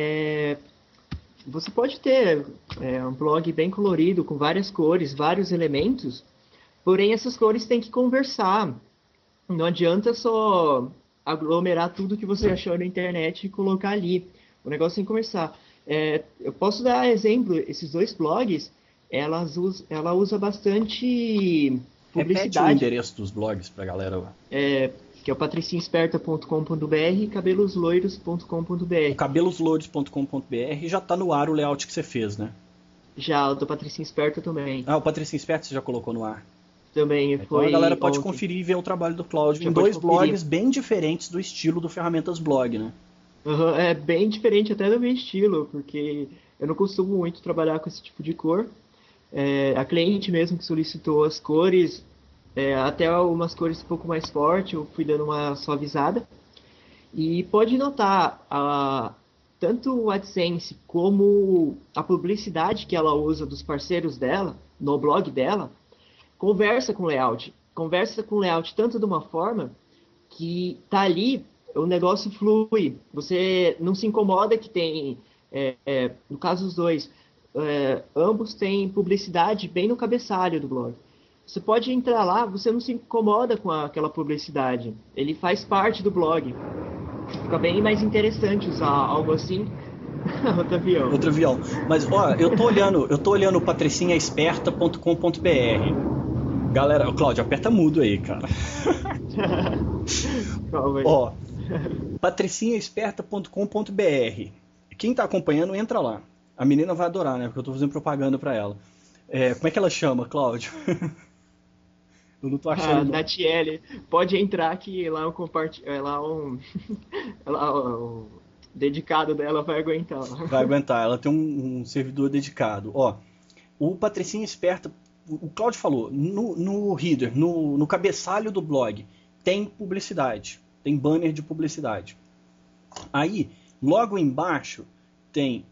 Você pode ter um blog bem colorido, com várias cores, vários elementos, porém essas cores têm que conversar. Não adianta só aglomerar tudo que você achou na internet e colocar ali. O negócio tem que conversar. Eu posso dar exemplo, esses dois blogs, ela usa bastante publicidade. Repete o endereço dos blogs pra galera. Que é o patricinhaesperta.com.br e cabelosloiros.com.br. O cabelosloiros.com.br já tá no ar o layout que você fez, né? Já, o do Patricinha Esperta também. O Patricinha Esperta você já colocou no ar? Também então foi. A galera pode conferir e ver o trabalho do Cláudio em dois blogs bem diferentes do estilo do Ferramentas Blog, né? É bem diferente até do meu estilo, porque eu não costumo muito trabalhar com esse tipo de cor. A cliente mesmo que solicitou as cores, até umas cores um pouco mais fortes, eu fui dando uma suavizada. E pode notar, tanto o AdSense como a publicidade que ela usa dos parceiros dela, no blog dela, conversa com o layout. Conversa com o layout tanto de uma forma que tá ali, o negócio flui. Você não se incomoda que tem, no caso dos dois, ambos têm publicidade bem no cabeçalho do blog. Você pode entrar lá, você não se incomoda com aquela publicidade. Ele faz parte do blog. Fica bem mais interessante usar algo assim. Outro avião. Mas, eu tô olhando o patricinhaesperta.com.br. Galera, Cláudio, aperta mudo aí, cara. patricinhaesperta.com.br. Quem tá acompanhando, entra lá. A menina vai adorar, né? Porque eu tô fazendo propaganda pra ela. Como é que ela chama, Cláudio? Eu não tô achando. Natiele. Pode entrar que lá o dedicado dela vai aguentar. Vai aguentar. Ela tem um servidor dedicado. O Patricinha Esperta, o Cláudio falou, no header, no cabeçalho do blog, tem publicidade. Tem banner de publicidade. Aí, logo embaixo, tem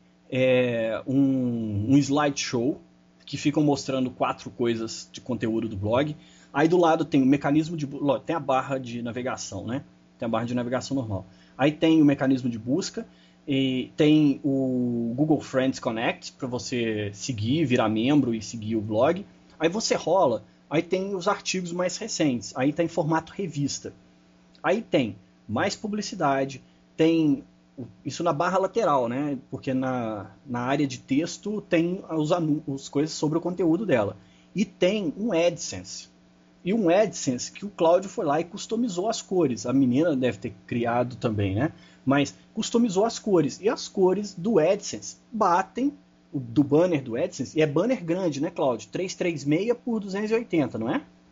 um slideshow que ficam mostrando 4 coisas de conteúdo do blog. Aí do lado tem o mecanismo tem a barra de navegação, né? Tem a barra de navegação normal. Aí tem o mecanismo de busca, e tem o Google Friends Connect para você seguir, virar membro e seguir o blog. Aí você rola, aí tem os artigos mais recentes, aí tá em formato revista. Aí tem mais publicidade, tem isso na barra lateral, né? Porque na área de texto tem as coisas sobre o conteúdo dela. E tem um AdSense. E um AdSense que o Cláudio foi lá e customizou as cores. A menina deve ter criado também, né? Mas customizou as cores. E as cores do AdSense batem do banner do AdSense. E é banner grande, né, Cláudio? 336 por 280, não é?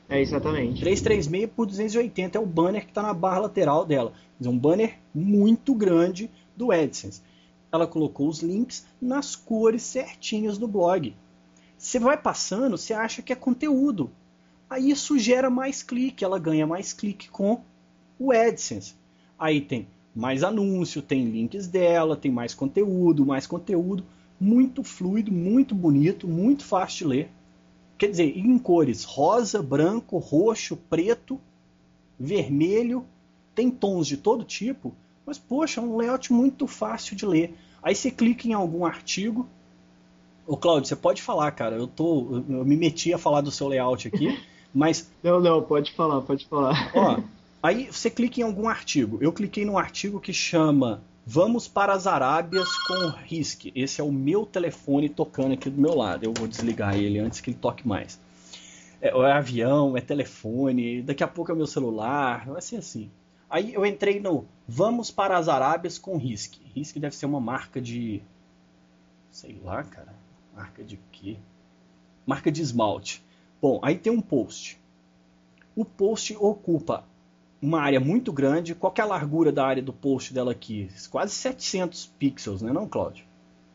Exatamente. 336 por 280 é o banner que está na barra lateral dela. É um banner muito grande do AdSense. Ela colocou os links nas cores certinhas do blog. Você vai passando, você acha que é conteúdo. Aí isso gera mais clique, ela ganha mais clique com o AdSense. Aí tem mais anúncio, tem links dela, tem mais conteúdo, muito fluido, muito bonito, muito fácil de ler. Quer dizer, em cores rosa, branco, roxo, preto, vermelho, tem tons de todo tipo, mas poxa, é um layout muito fácil de ler. Aí você clica em algum artigo. Ô Cláudio, você pode falar, cara, eu me meti a falar do seu layout aqui, mas... Não, pode falar. Ó, aí você clica em algum artigo. Eu cliquei num artigo que chama Vamos para as Arábias com Risk. Esse é o meu telefone tocando aqui do meu lado. Eu vou desligar ele antes que ele toque mais. É avião, é telefone, daqui a pouco é meu celular, vai ser assim. Aí eu entrei no Vamos para as Arábias com Risk. Risk deve ser uma marca de... sei lá, cara. Marca de quê? Marca de esmalte. Bom, aí tem um post. O post ocupa uma área muito grande. Qual que é a largura da área do post dela aqui? Quase 700 pixels, né não, Cláudio?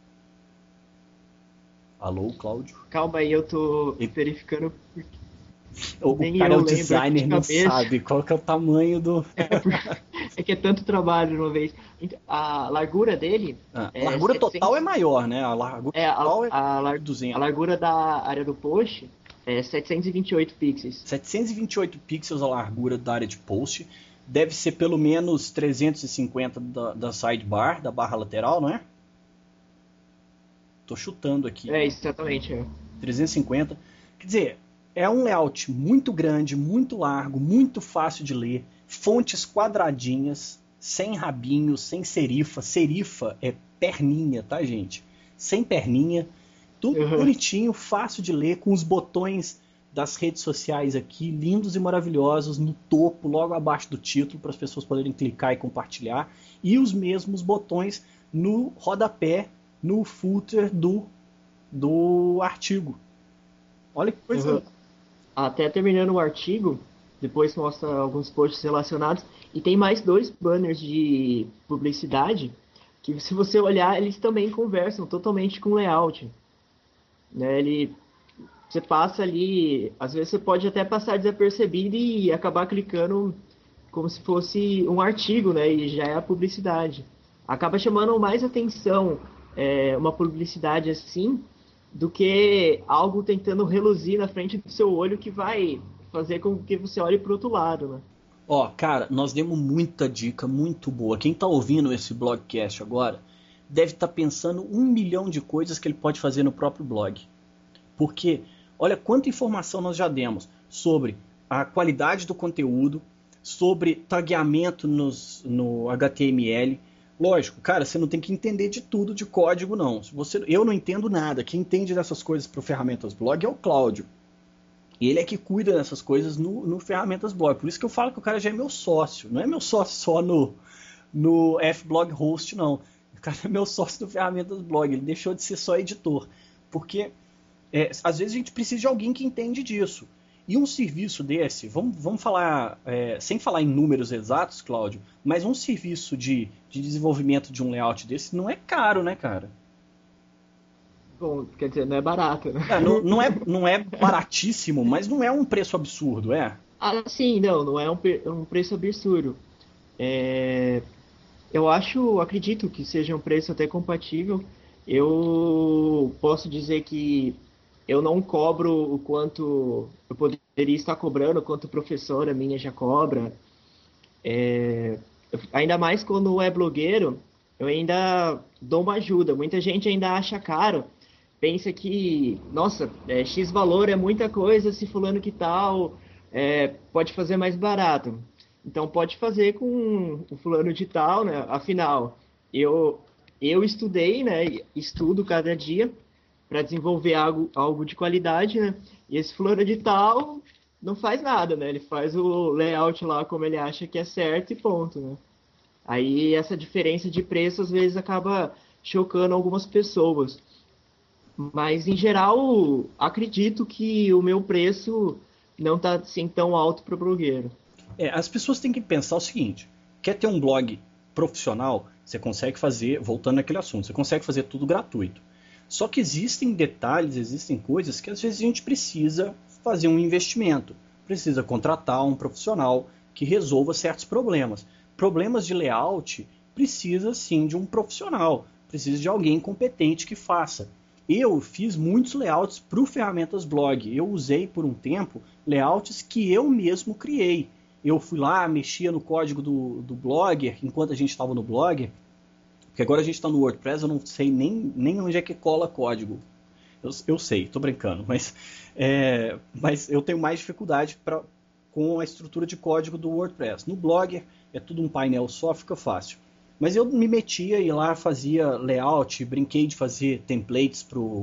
Alô, Cláudio? Calma aí, eu tô verificando. O cara é o designer, não sabe qual que é o tamanho do... É que é tanto trabalho de uma vez. A largura dele... A largura total é maior, né? A largura total é 200. A largura da área do post é 728 pixels. 728 pixels a largura da área de post. Deve ser pelo menos 350 da sidebar, da barra lateral, não é? Tô chutando aqui. Exatamente. 350. Quer dizer, é um layout muito grande, muito largo, muito fácil de ler. Fontes quadradinhas, sem rabinho, sem serifa. Serifa é perninha, tá, gente? Sem perninha. Tudo bonitinho, fácil de ler, com os botões das redes sociais aqui, lindos e maravilhosos, no topo, logo abaixo do título, para as pessoas poderem clicar e compartilhar. E os mesmos botões no rodapé, no footer do artigo. Olha que coisa... Até terminando o artigo, depois mostra alguns posts relacionados, e tem mais 2 banners de publicidade, que se você olhar, eles também conversam totalmente com o layout. Né? Você passa ali, às vezes você pode até passar desapercebido e acabar clicando como se fosse um artigo, né? E já é a publicidade. Acaba chamando mais atenção uma publicidade assim, do que algo tentando reluzir na frente do seu olho que vai fazer com que você olhe para o outro lado, né? Ó, cara, nós demos muita dica muito boa. Quem tá ouvindo esse blogcast agora deve estar pensando 1 milhão de coisas que ele pode fazer no próprio blog. Porque, olha quanta informação nós já demos sobre a qualidade do conteúdo, sobre tagueamento no HTML. Lógico, cara, você não tem que entender de tudo de código, não. Eu não entendo nada. Quem entende dessas coisas para o Ferramentas Blog é o Cláudio. Ele é que cuida dessas coisas no Ferramentas Blog. Por isso que eu falo que o cara já é meu sócio. Não é meu sócio só no F-Blog Host, não. O cara é meu sócio do Ferramentas Blog. Ele deixou de ser só editor. Porque, às vezes, a gente precisa de alguém que entende disso. E um serviço desse, vamos falar, sem falar em números exatos, Cláudio, mas um serviço de desenvolvimento de um layout desse não é caro, né, cara? Bom, quer dizer, não é barato, né? Não é baratíssimo, mas não é um preço absurdo, é? Sim, não é um preço absurdo. Eu acredito que seja um preço até compatível. Eu posso dizer que eu não cobro o quanto eu poderia estar cobrando, o quanto professora minha já cobra. Ainda mais quando é blogueiro, eu ainda dou uma ajuda. Muita gente ainda acha caro, pensa que, nossa, X valor é muita coisa, se fulano que tal, pode fazer mais barato. Então pode fazer com o fulano de tal, né? Afinal, eu estudei, né? Estudo cada dia para desenvolver algo de qualidade, né? E esse fulano de tal não faz nada, né? Ele faz o layout lá como ele acha que é certo e ponto, né? Aí essa diferença de preço às vezes acaba chocando algumas pessoas. Mas em geral, acredito que o meu preço não está assim tão alto para o blogueiro. As pessoas têm que pensar o seguinte, quer ter um blog profissional, você consegue fazer, voltando naquele assunto, você consegue fazer tudo gratuito. Só que existem detalhes, existem coisas que às vezes a gente precisa fazer um investimento, precisa contratar um profissional que resolva certos problemas. Problemas de layout precisa sim de um profissional, precisa de alguém competente que faça. Eu fiz muitos layouts para o Ferramentas Blog, eu usei por um tempo layouts que eu mesmo criei. Eu fui lá, mexia no código do Blogger, enquanto a gente estava no Blogger, porque agora a gente está no WordPress, eu não sei nem onde é que cola código. Eu sei, estou brincando, mas eu tenho mais dificuldade com a estrutura de código do WordPress. No Blogger é tudo um painel só, fica fácil. Mas eu me metia e lá fazia layout, brinquei de fazer templates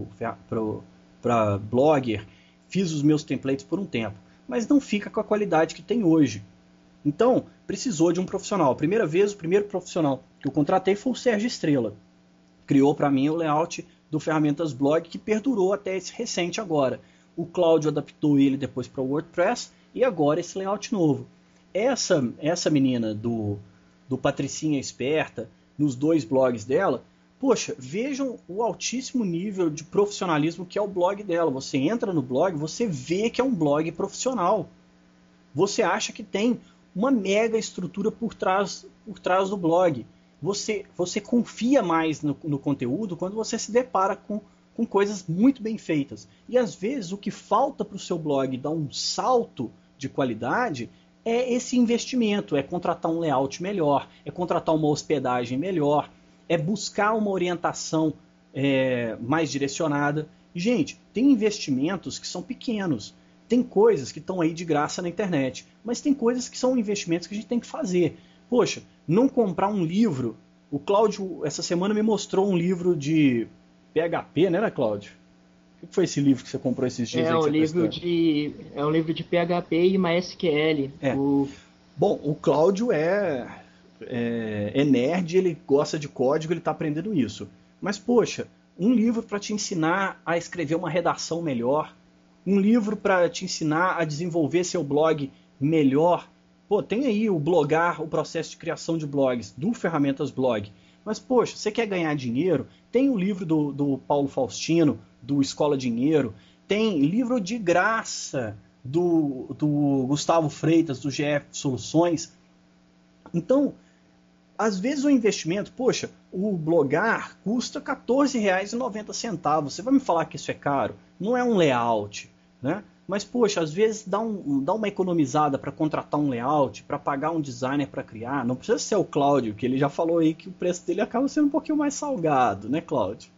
para Blogger, fiz os meus templates por um tempo. Mas não fica com a qualidade que tem hoje. Então, precisou de um profissional. A primeira vez, o primeiro profissional que eu contratei foi o Sérgio Estrela. Criou para mim o layout do Ferramentas Blog, que perdurou até esse recente agora. O Cláudio adaptou ele depois para o WordPress e agora esse layout novo. Essa menina do Patricinha Esperta, nos 2 blogs dela, poxa, vejam o altíssimo nível de profissionalismo que é o blog dela. Você entra no blog, você vê que é um blog profissional. Você acha que tem uma mega estrutura por trás do blog. Você confia mais no conteúdo quando você se depara com coisas muito bem feitas. E às vezes o que falta para o seu blog dar um salto de qualidade é esse investimento, é contratar um layout melhor, é contratar uma hospedagem melhor, é buscar uma orientação mais direcionada. E, gente, tem investimentos que são pequenos, tem coisas que estão aí de graça na internet, mas tem coisas que são investimentos que a gente tem que fazer. Poxa, não comprar um livro. O Cláudio, essa semana, me mostrou um livro de PHP, né, Cláudio? O que foi esse livro que você comprou esses dias? É um livro de PHP e MySQL. Bom, o Cláudio é nerd, ele gosta de código, ele está aprendendo isso. Mas, poxa, um livro para te ensinar a escrever uma redação melhor, um livro para te ensinar a desenvolver seu blog melhor. Pô, tem aí o Blogar, o processo de criação de blogs, do Ferramentas Blog. Mas, poxa, você quer ganhar dinheiro? Tem o livro do Paulo Faustino, do Escola Dinheiro. Tem livro de graça do Gustavo Freitas, do GF Soluções. Então, às vezes o investimento, poxa, o Blogar custa R$ 14,90. Você vai me falar que isso é caro? Não é um layout, né? Mas, poxa, às vezes dá uma economizada para contratar um layout, para pagar um designer para criar. Não precisa ser o Cláudio, que ele já falou aí que o preço dele acaba sendo um pouquinho mais salgado, né, Cláudio?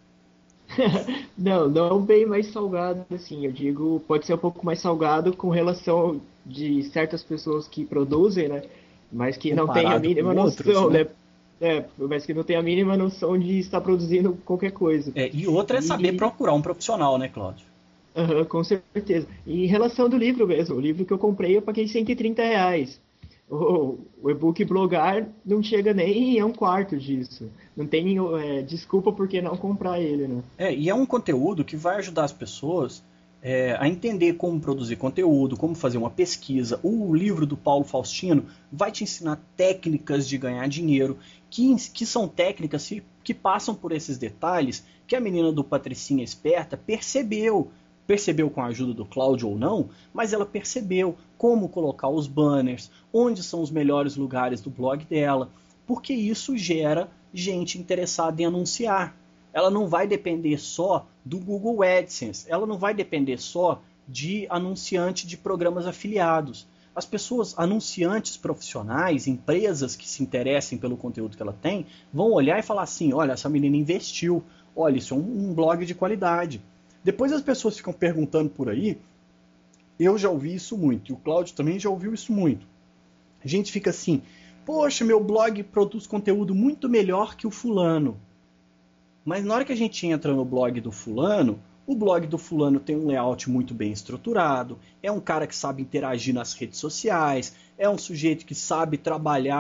Não bem mais salgado, assim, eu digo, pode ser um pouco mais salgado com relação de certas pessoas que produzem, né, mas que não tem a mínima noção, né, mas que não tem a mínima noção de estar produzindo qualquer coisa. E outra é saber procurar um profissional, né, Cláudio? Com certeza. E em relação do livro mesmo, o livro que eu comprei eu paguei R$130. O e-book Blogar não chega nem a um quarto disso. Não tem desculpa por que não comprar ele, né? E é um conteúdo que vai ajudar as pessoas a entender como produzir conteúdo, como fazer uma pesquisa. O livro do Paulo Faustino vai te ensinar técnicas de ganhar dinheiro, que são técnicas que passam por esses detalhes que a menina do Patricinha Esperta percebeu com a ajuda do Cláudio ou não, mas ela percebeu como colocar os banners, onde são os melhores lugares do blog dela, porque isso gera gente interessada em anunciar. Ela não vai depender só do Google AdSense, ela não vai depender só de anunciante de programas afiliados. As pessoas, anunciantes profissionais, empresas que se interessem pelo conteúdo que ela tem, vão olhar e falar assim, olha, essa menina investiu, olha, isso é um blog de qualidade. Depois as pessoas ficam perguntando por aí, eu já ouvi isso muito, e o Cláudio também já ouviu isso muito. A gente fica assim, poxa, meu blog produz conteúdo muito melhor que o fulano. Mas na hora que a gente entra no blog do fulano, o blog do fulano tem um layout muito bem estruturado, é um cara que sabe interagir nas redes sociais, é um sujeito que sabe trabalhar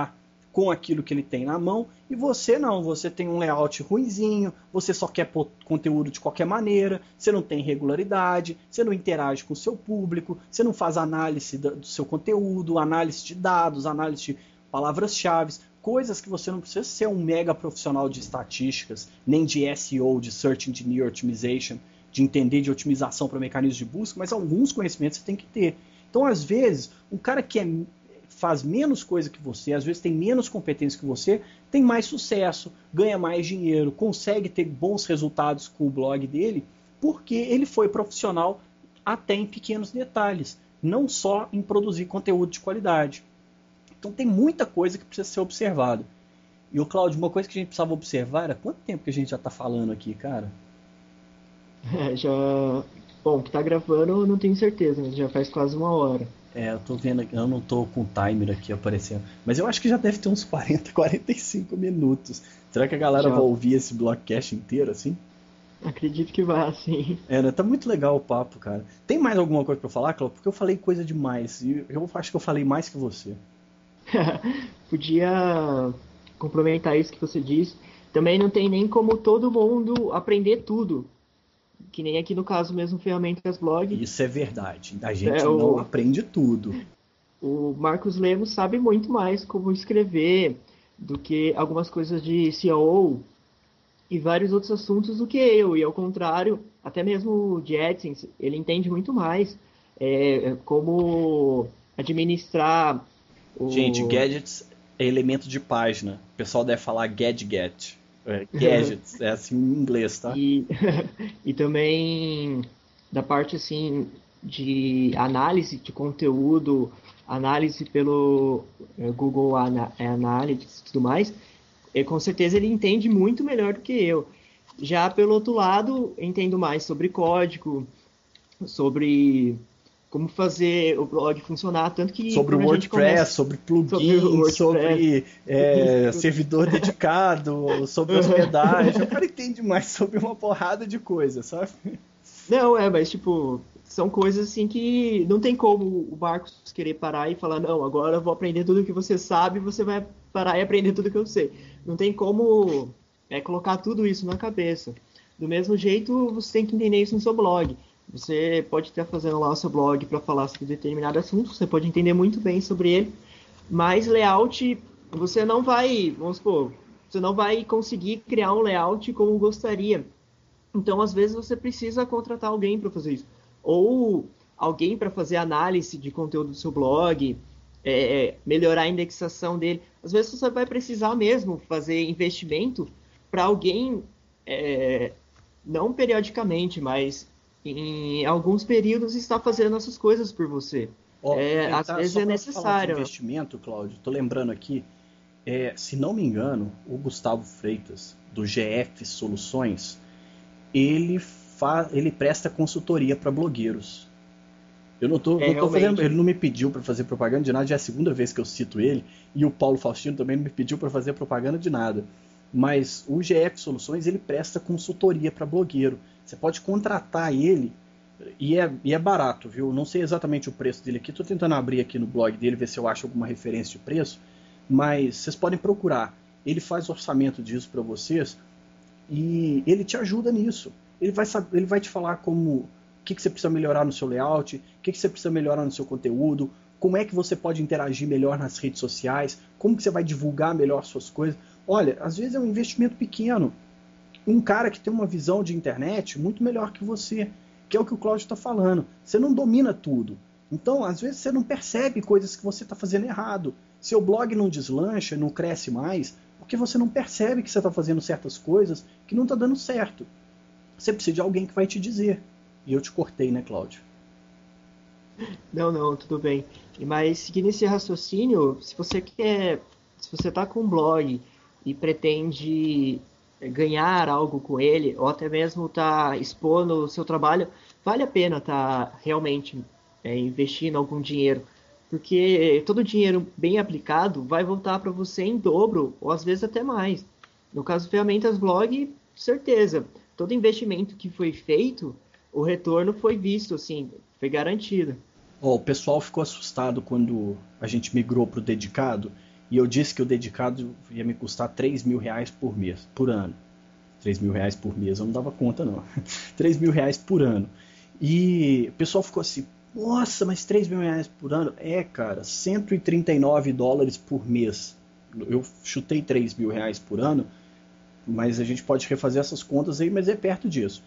com aquilo que ele tem na mão, e você não, você tem um layout ruinzinho, você só quer pôr conteúdo de qualquer maneira, você não tem regularidade, você não interage com o seu público, você não faz análise do seu conteúdo, análise de dados, análise de palavras-chave, coisas que você não precisa ser um mega profissional de estatísticas, nem de SEO, de Search Engine Optimization, de entender de otimização para mecanismos de busca, mas alguns conhecimentos você tem que ter. Então, às vezes, um cara que faz menos coisa que você, às vezes tem menos competência que você, tem mais sucesso, ganha mais dinheiro, consegue ter bons resultados com o blog dele, porque ele foi profissional até em pequenos detalhes, não só em produzir conteúdo de qualidade. Então tem muita coisa que precisa ser observada. E o Cláudio, uma coisa que a gente precisava observar era quanto tempo que a gente já está falando aqui, cara? Já... Bom, que tá gravando eu não tenho certeza, mas já faz quase 1 hora. Eu tô vendo aqui, eu não tô com o timer aqui aparecendo, mas eu acho que já deve ter uns 40, 45 minutos. Será que a galera vai ouvir esse blogcast inteiro assim? Acredito que vai, sim. Né? Tá muito legal o papo, cara. Tem mais alguma coisa pra falar, Cláudio? Porque eu falei coisa demais, e eu acho que eu falei mais que você. Podia complementar isso que você disse. Também não tem nem como todo mundo aprender tudo. Que nem aqui no caso mesmo, ferramentas blog. Isso é verdade. A gente não aprende tudo. O Marcos Lemos sabe muito mais como escrever do que algumas coisas de SEO e vários outros assuntos do que eu. E ao contrário, até mesmo de AdSense, ele entende muito mais como administrar Gente, gadgets é elemento de página. O pessoal deve falar gadget. Gadgets, é assim em inglês, tá? E também da parte assim de análise de conteúdo, análise pelo Google Analytics e tudo mais, com certeza ele entende muito melhor do que eu. Já pelo outro lado, entendo mais sobre código, sobre como fazer o blog funcionar, tanto que... Sobre o WordPress, sobre plugins, sobre servidor dedicado, sobre hospedagem. O cara entende mais sobre uma porrada de coisas, sabe? Não, mas tipo, são coisas assim que não tem como o Marcos querer parar e falar, não, agora eu vou aprender tudo que você sabe, você vai parar e aprender tudo que eu sei. Não tem como colocar tudo isso na cabeça. Do mesmo jeito, você tem que entender isso no seu blog. Você pode estar fazendo lá o seu blog para falar sobre determinado assunto, você pode entender muito bem sobre ele, mas layout, você não vai, vamos supor, você não vai conseguir criar um layout como gostaria. Então, às vezes, você precisa contratar alguém para fazer isso. Ou alguém para fazer análise de conteúdo do seu blog, melhorar a indexação dele. Às vezes, você vai precisar mesmo fazer investimento para alguém, não periodicamente, mas em alguns períodos está fazendo essas coisas por você. Às vezes é necessário. Investimento, Cláudio, tô lembrando aqui, se não me engano, o Gustavo Freitas, do GF Soluções, ele presta consultoria para blogueiros. Eu não tô fazendo, ele não me pediu para fazer propaganda de nada, já é a segunda vez que eu cito ele, e o Paulo Faustino também me pediu para fazer propaganda de nada. Mas o GF Soluções, ele presta consultoria para blogueiro. Você pode contratar ele e é barato, viu? Não sei exatamente o preço dele aqui. Estou tentando abrir aqui no blog dele, ver se eu acho alguma referência de preço. Mas vocês podem procurar. Ele faz orçamento disso para vocês e ele te ajuda nisso. Ele vai te falar o que você precisa melhorar no seu layout, o que você precisa melhorar no seu conteúdo, como é que você pode interagir melhor nas redes sociais, como que você vai divulgar melhor suas coisas. Olha, às vezes é um investimento pequeno. Um cara que tem uma visão de internet muito melhor que você, que é o que o Cláudio está falando. Você não domina tudo. Então, às vezes, você não percebe coisas que você está fazendo errado. Seu blog não deslancha, não cresce mais, porque você não percebe que você está fazendo certas coisas que não está dando certo. Você precisa de alguém que vai te dizer. E eu te cortei, né, Cláudio? Não, tudo bem. Mas, seguindo esse raciocínio, se você está com um blog e pretende ganhar algo com ele, ou até mesmo está expondo o seu trabalho, vale a pena estar realmente investindo algum dinheiro, porque todo dinheiro bem aplicado vai voltar para você em dobro, ou às vezes até mais. No caso de ferramentas blog, certeza, todo investimento que foi feito, o retorno foi visto, assim, foi garantido. O pessoal ficou assustado quando a gente migrou para o dedicado, e eu disse que o dedicado ia me custar R$3.000 por ano. R$3.000 por mês, eu não dava conta não. R$3.000 por ano. E o pessoal ficou assim, nossa, mas R$3.000 por ano? É, cara, $139 por mês. Eu chutei R$3.000 por ano, mas a gente pode refazer essas contas aí, mas é perto disso.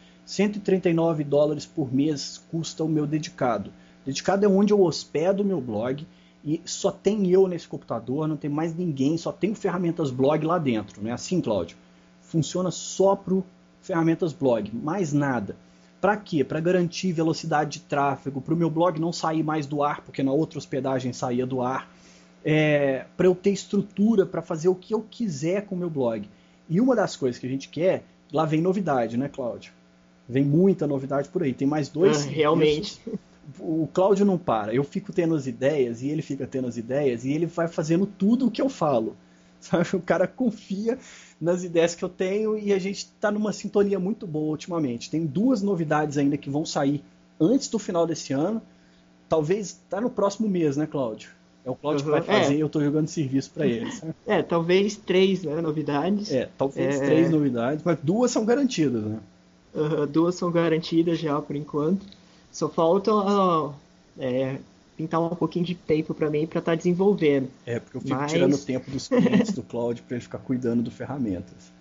$139 por mês custa o meu dedicado. Dedicado é onde eu hospedo o meu blog e só tem eu nesse computador, não tem mais ninguém, só tem o Ferramentas Blog lá dentro. Não é assim, Cláudio? Funciona só para o Ferramentas Blog, mais nada. Para quê? Para garantir velocidade de tráfego, para o meu blog não sair mais do ar, porque na outra hospedagem saía do ar. Para eu ter estrutura para fazer o que eu quiser com o meu blog. E uma das coisas que a gente quer, lá vem novidade, né, Cláudio? Vem muita novidade por aí. Tem mais 2 realmente. O Cláudio não para. Eu fico tendo as ideias e ele fica tendo as ideias e ele vai fazendo tudo o que eu falo. Sabe? O cara confia nas ideias que eu tenho e a gente está numa sintonia muito boa ultimamente. Tem 2 novidades ainda que vão sair antes do final desse ano. Talvez tá no próximo mês, né, Cláudio? É o Cláudio que vai fazer e eu estou jogando serviço para ele. Sabe? Talvez 3, né, novidades. Talvez 3 novidades, mas 2 são garantidas, né? 2 são garantidas já por enquanto. Só falta pintar um pouquinho de tempo para mim para estar desenvolvendo. Porque eu fico tirando o tempo dos clientes do Cláudio para ele ficar cuidando do ferramentas.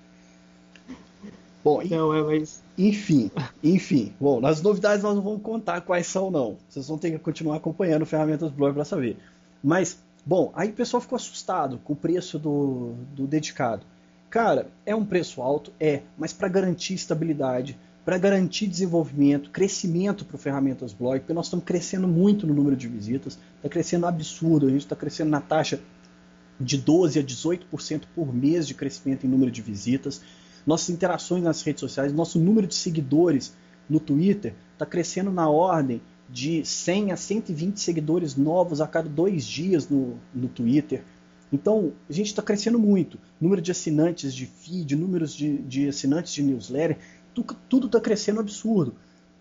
Bom, enfim. Bom, nas novidades nós não vamos contar quais são, não. Vocês vão ter que continuar acompanhando o Ferramentas Blog para saber. Mas, bom, aí o pessoal ficou assustado com o preço do dedicado. Cara, é um preço alto? Mas para garantir estabilidade, para garantir desenvolvimento, crescimento para o Ferramentas Blog, porque nós estamos crescendo muito no número de visitas, está crescendo absurdo, a gente está crescendo na taxa de 12% a 18% por mês de crescimento em número de visitas, nossas interações nas redes sociais, nosso número de seguidores no Twitter está crescendo na ordem de 100 a 120 seguidores novos a cada 2 dias no Twitter. Então, a gente está crescendo muito. Número de assinantes de feed, números de assinantes de newsletter, tudo está crescendo absurdo.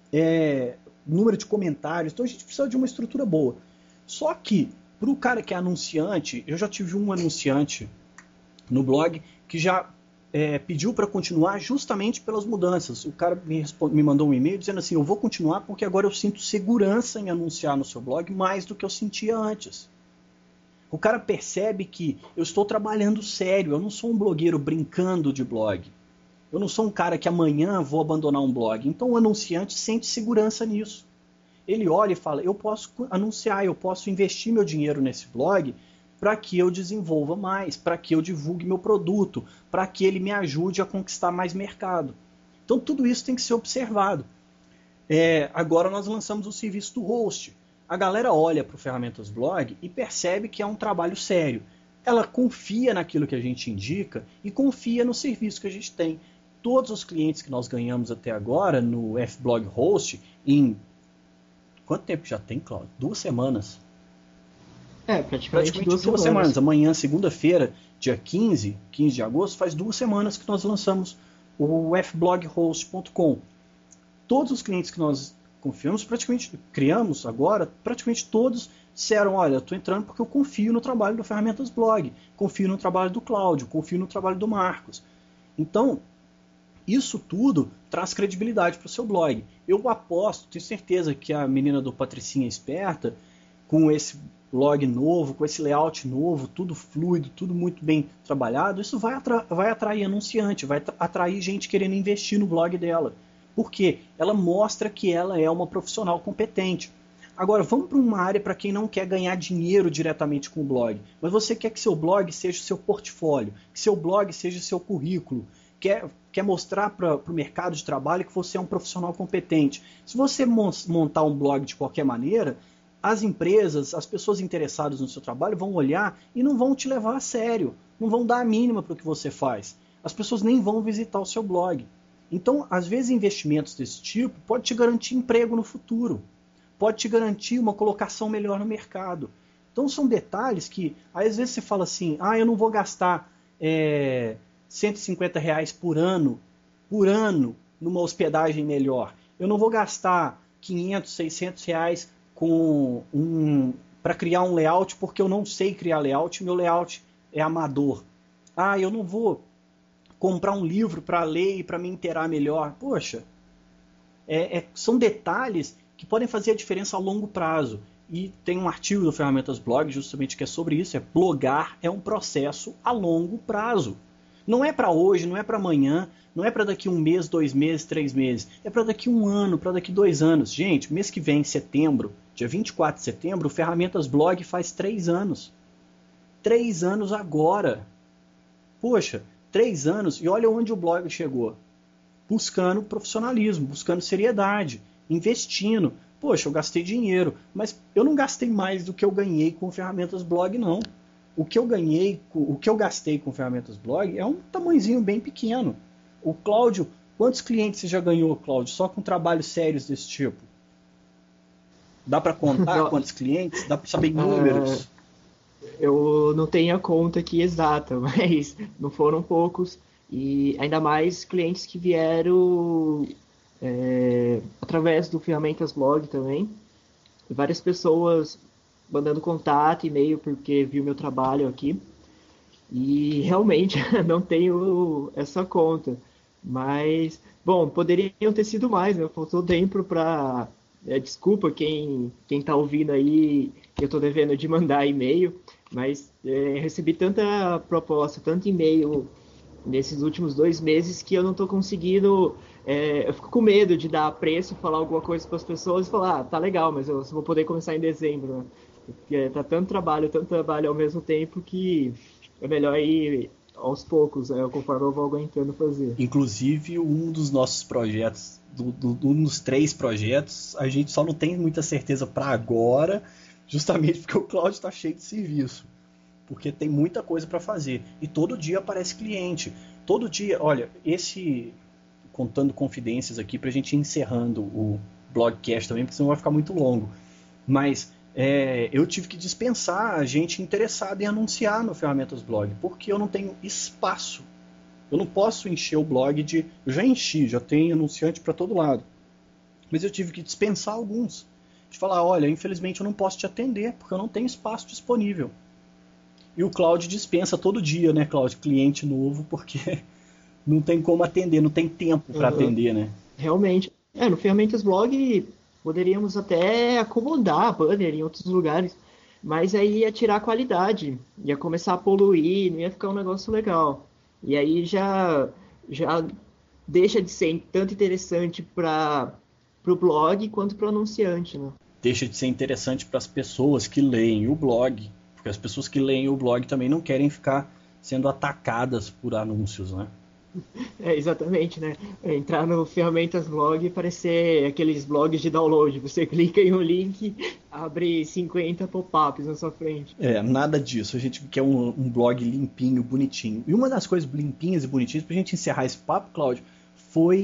Número de comentários, então a gente precisa de uma estrutura boa. Só que, para o cara que é anunciante, eu já tive um anunciante no blog que já pediu para continuar justamente pelas mudanças. O cara me mandou um e-mail dizendo assim, eu vou continuar porque agora eu sinto segurança em anunciar no seu blog mais do que eu sentia antes. O cara percebe que eu estou trabalhando sério, eu não sou um blogueiro brincando de blog. Eu não sou um cara que amanhã vou abandonar um blog. Então o anunciante sente segurança nisso. Ele olha e fala, eu posso anunciar, eu posso investir meu dinheiro nesse blog para que eu desenvolva mais, para que eu divulgue meu produto, para que ele me ajude a conquistar mais mercado. Então tudo isso tem que ser observado. Agora nós lançamos o serviço do host. A galera olha para o Ferramentas Blog e percebe que é um trabalho sério. Ela confia naquilo que a gente indica e confia no serviço que a gente tem. Todos os clientes que nós ganhamos até agora no F-Blog Host, em quanto tempo já tem, Cláudio? 2 semanas. Praticamente 2 semanas. Amanhã, segunda-feira, dia 15 de agosto, faz 2 semanas que nós lançamos o fbloghost.com. Todos os clientes que nós confiamos, criamos agora, praticamente todos disseram, olha, eu estou entrando porque eu confio no trabalho do Ferramentas Blog, confio no trabalho do Cláudio, confio no trabalho do Marcos. Então, isso tudo traz credibilidade para o seu blog. Eu aposto, tenho certeza que a menina do Patricinha Esperta, com esse blog novo, com esse layout novo, tudo fluido, tudo muito bem trabalhado, isso vai atrair anunciante, vai atrair gente querendo investir no blog dela. Porque ela mostra que ela é uma profissional competente. Agora, vamos para uma área para quem não quer ganhar dinheiro diretamente com o blog, mas você quer que seu blog seja o seu portfólio, que seu blog seja o seu currículo, quer mostrar para o mercado de trabalho que você é um profissional competente. Se você montar um blog de qualquer maneira, as empresas, as pessoas interessadas no seu trabalho vão olhar e não vão te levar a sério, não vão dar a mínima para o que você faz. As pessoas nem vão visitar o seu blog. Então, às vezes, investimentos desse tipo pode te garantir emprego no futuro, pode te garantir uma colocação melhor no mercado. Então, são detalhes que, às vezes você fala assim, eu não vou gastar R$150 por ano numa hospedagem melhor. Eu não vou gastar R$500, R$600 para criar um layout, porque eu não sei criar layout, meu layout é amador. Ah, eu não vou comprar um livro para ler e para me inteirar melhor. Poxa, são detalhes que podem fazer a diferença a longo prazo. E tem um artigo do Ferramentas Blog justamente que é sobre isso. Blogar é um processo a longo prazo. Não é para hoje, não é para amanhã, não é para daqui 1 mês, 2 meses, 3 meses. É para daqui 1 ano, para daqui 2 anos. Gente, mês que vem, setembro, dia 24 de setembro, o Ferramentas Blog faz 3 anos. 3 anos agora. Poxa, 3 anos e olha onde o blog chegou. Buscando profissionalismo, buscando seriedade, investindo. Poxa, eu gastei dinheiro, mas eu não gastei mais do que eu ganhei com Ferramentas Blog, não. O que eu gastei com Ferramentas Blog é um tamanhozinho bem pequeno. O Cláudio, quantos clientes você já ganhou, Cláudio, só com trabalhos sérios desse tipo? Dá para contar quantos clientes? Dá para saber números? Eu não tenho a conta aqui exata, mas não foram poucos. E ainda mais clientes que vieram através do Ferramentas Blog também. Várias pessoas mandando contato, e-mail, porque viu meu trabalho aqui. E realmente não tenho essa conta. Mas, bom, poderiam ter sido mais, né? Faltou tempo para... desculpa quem tá ouvindo aí, eu tô devendo de mandar e-mail, mas recebi tanta proposta, tanto e-mail nesses últimos 2 meses que eu não tô conseguindo... eu fico com medo de dar preço, falar alguma coisa para as pessoas e falar, tá legal, mas eu só vou poder começar em dezembro, né? Porque tá tanto trabalho ao mesmo tempo que é melhor ir aos poucos, conforme eu vou aguentando fazer. Inclusive, um dos nossos projetos, um dos 3 projetos, a gente só não tem muita certeza para agora, justamente porque o Cláudio está cheio de serviço. Porque tem muita coisa para fazer. E todo dia aparece cliente. Todo dia, olha, contando confidências aqui para a gente ir encerrando o blogcast também, porque senão vai ficar muito longo. Mas eu tive que dispensar a gente interessada em anunciar no Ferramentas Blog, porque eu não tenho espaço. Eu não posso encher o blog de... Eu já enchi, já tem anunciante para todo lado. Mas eu tive que dispensar alguns. De falar, olha, infelizmente eu não posso te atender, porque eu não tenho espaço disponível. E o Cláudio dispensa todo dia, né, Cláudio? Cliente novo, porque não tem como atender, não tem tempo para atender, né? Realmente. No Ferramentas Blog poderíamos até acomodar banner em outros lugares, mas aí ia tirar a qualidade, ia começar a poluir, não ia ficar um negócio legal. E aí já deixa de ser tanto interessante para o blog quanto para o anunciante, né? Deixa de ser interessante para as pessoas que leem o blog, porque as pessoas que leem o blog também não querem ficar sendo atacadas por anúncios, né? Exatamente, né? Entrar no Ferramentas Blog e parecer aqueles blogs de download. Você clica em um link, abre 50 pop-ups na sua frente. Nada disso. A gente quer um blog limpinho, bonitinho. E uma das coisas limpinhas e bonitinhas, pra gente encerrar esse papo, Cláudio, foi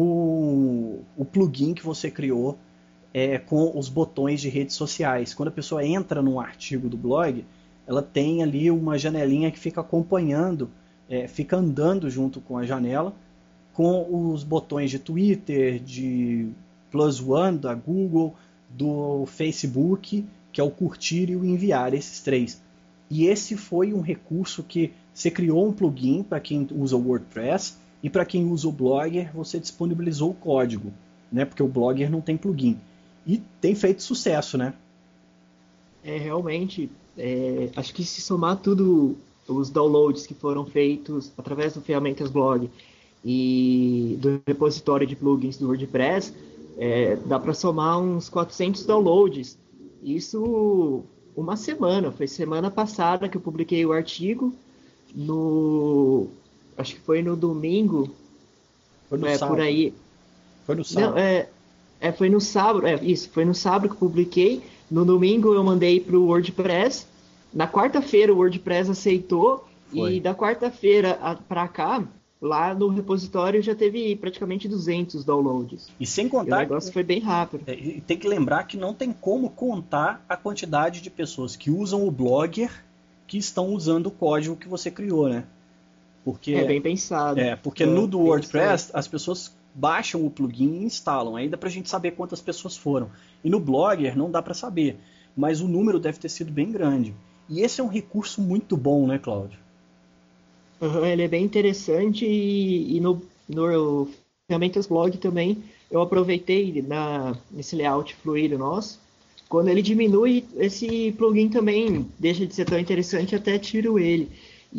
o plugin que você criou com os botões de redes sociais. Quando a pessoa entra num artigo do blog, ela tem ali uma janelinha que fica acompanhando, fica andando junto com a janela, com os botões de Twitter, de +1, da Google, do Facebook, que é o curtir e o enviar, esses 3. E esse foi um recurso que você criou um plugin para quem usa o WordPress, e para quem usa o Blogger, você disponibilizou o código, né? Porque o Blogger não tem plugin. E tem feito sucesso, né? Realmente, acho que se somar tudo, os downloads que foram feitos através do Ferramentas Blog e do repositório de plugins do WordPress, dá para somar uns 400 downloads. Isso uma semana, foi semana passada que eu publiquei o artigo, acho que foi no domingo, Foi no sábado. Por aí. Foi no sábado. Não, foi no sábado, foi no sábado que eu publiquei, no domingo eu mandei para o WordPress, na quarta-feira o WordPress aceitou, e da quarta-feira para cá, lá no repositório já teve praticamente 200 downloads. E sem contar... O negócio foi bem rápido. E tem que lembrar que não tem como contar a quantidade de pessoas que usam o Blogger que estão usando o código que você criou, né? Porque, bem pensado. Porque no do WordPress as pessoas baixam o plugin e instalam. Aí dá pra gente saber quantas pessoas foram. E no Blogger não dá pra saber. Mas o número deve ter sido bem grande. E esse é um recurso muito bom, né, Cláudio? Ele é bem interessante e no Ferramentas Blog também eu aproveitei nesse layout fluido nosso. Quando ele diminui, esse plugin também deixa de ser tão interessante, até tiro ele.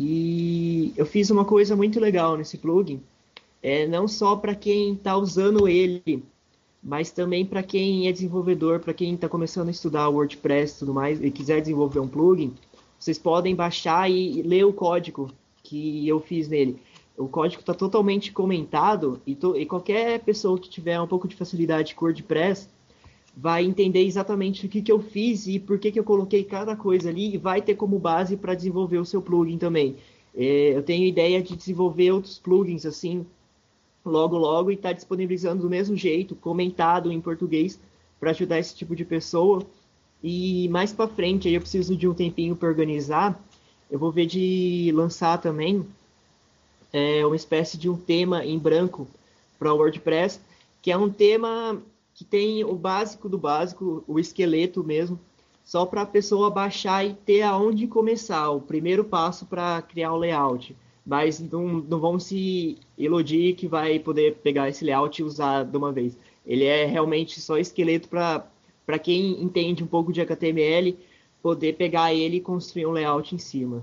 E eu fiz uma coisa muito legal nesse plugin, não só para quem está usando ele, mas também para quem é desenvolvedor, para quem está começando a estudar WordPress e tudo mais, e quiser desenvolver um plugin, vocês podem baixar e ler o código que eu fiz nele. O código está totalmente comentado e qualquer pessoa que tiver um pouco de facilidade com WordPress vai entender exatamente o que eu fiz e por que eu coloquei cada coisa ali e vai ter como base para desenvolver o seu plugin também. Eu tenho ideia de desenvolver outros plugins assim logo e está disponibilizando do mesmo jeito, comentado em português, para ajudar esse tipo de pessoa. E mais para frente, aí eu preciso de um tempinho para organizar, eu vou ver de lançar também uma espécie de um tema em branco para o WordPress, que é um tema que tem o básico do básico, o esqueleto mesmo, só para a pessoa baixar e ter aonde começar, o primeiro passo para criar o layout. Mas não vão se iludir que vai poder pegar esse layout e usar de uma vez. Ele é realmente só esqueleto para quem entende um pouco de HTML, poder pegar ele e construir um layout em cima.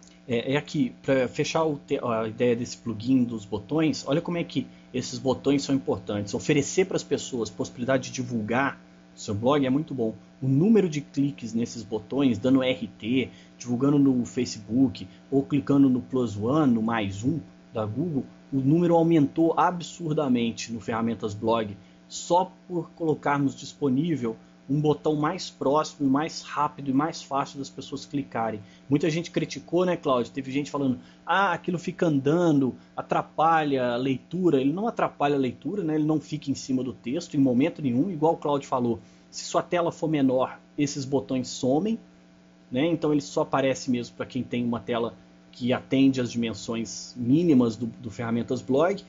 Aqui, para fechar a ideia desse plugin dos botões, olha como é que esses botões são importantes. Oferecer para as pessoas possibilidade de divulgar o seu blog é muito bom. O número de cliques nesses botões, dando RT, divulgando no Facebook, ou clicando no Plus One, no mais um da Google, o número aumentou absurdamente no Ferramentas Blog, só por colocarmos disponível um botão mais próximo, mais rápido e mais fácil das pessoas clicarem. Muita gente criticou, né, Cláudio? Teve gente falando, aquilo fica andando, atrapalha a leitura. Ele não atrapalha a leitura, né? Ele não fica em cima do texto em momento nenhum, igual o Cláudio falou. Se sua tela for menor, esses botões somem, né? Então ele só aparece mesmo para quem tem uma tela que atende às dimensões mínimas do Ferramentas Blog.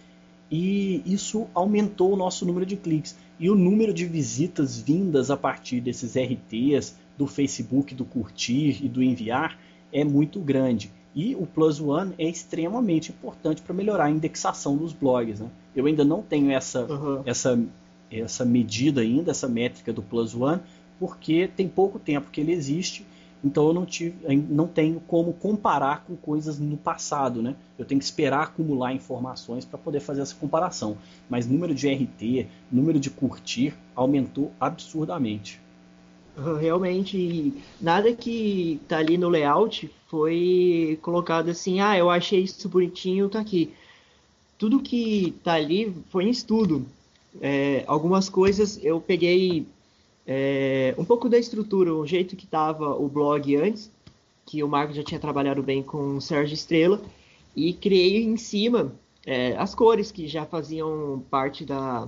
E isso aumentou o nosso número de cliques. E o número de visitas vindas a partir desses RTs, do Facebook, do curtir e do enviar, é muito grande. E o Plus One é extremamente importante para melhorar a indexação dos blogs, né? Eu ainda não tenho essa medida ainda, essa métrica do Plus One, porque tem pouco tempo que ele existe. Então eu não tenho como comparar com coisas no passado, né? Eu tenho que esperar acumular informações para poder fazer essa comparação. Mas número de RT, número de curtir aumentou absurdamente. Realmente, nada que tá ali no layout foi colocado assim, eu achei isso bonitinho, tá aqui. Tudo que tá ali foi em estudo. Algumas coisas eu peguei um pouco da estrutura, o jeito que estava o blog antes, que o Marco já tinha trabalhado bem com o Sérgio Estrela, e criei em cima as cores que já faziam parte da...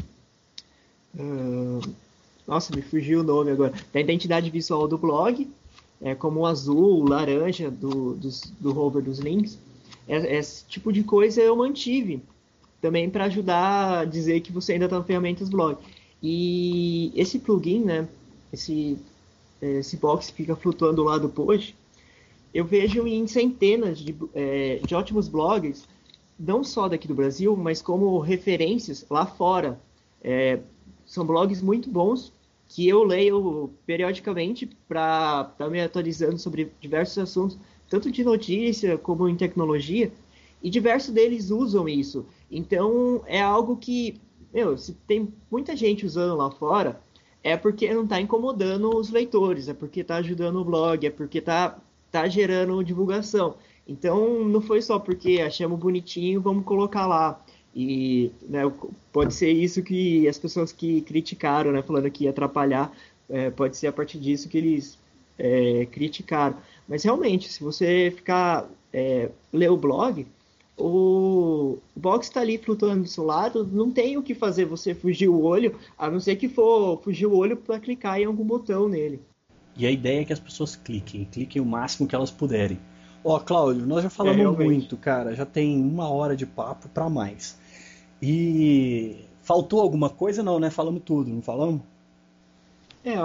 nossa, me fugiu o nome agora. Da identidade visual do blog, como o azul, o laranja do hover dos links. Esse tipo de coisa eu mantive, também para ajudar a dizer que você ainda está no Ferramentas Blog. E esse plugin, né, esse box que fica flutuando lá do post, eu vejo em centenas de ótimos blogs, não só daqui do Brasil, mas como referências lá fora. São blogs muito bons que eu leio periodicamente para estar me atualizando sobre diversos assuntos, tanto de notícia como em tecnologia, e diversos deles usam isso. Então, é algo que... se tem muita gente usando lá fora, é porque não está incomodando os leitores, é porque está ajudando o blog, é porque está gerando divulgação. Então, não foi só porque achamos bonitinho, vamos colocar lá. E pode ser isso que as pessoas que criticaram, né, falando que ia atrapalhar, pode ser a partir disso que eles criticaram. Mas realmente, se você ler o blog, o box está ali flutuando do seu lado, não tem o que fazer você fugir o olho, a não ser que for fugir o olho para clicar em algum botão nele. E a ideia é que as pessoas cliquem o máximo que elas puderem. Cláudio, nós já falamos muito, cara, já tem 1 hora de papo para mais. E faltou alguma coisa não, né? Falamos tudo, não falamos? Eu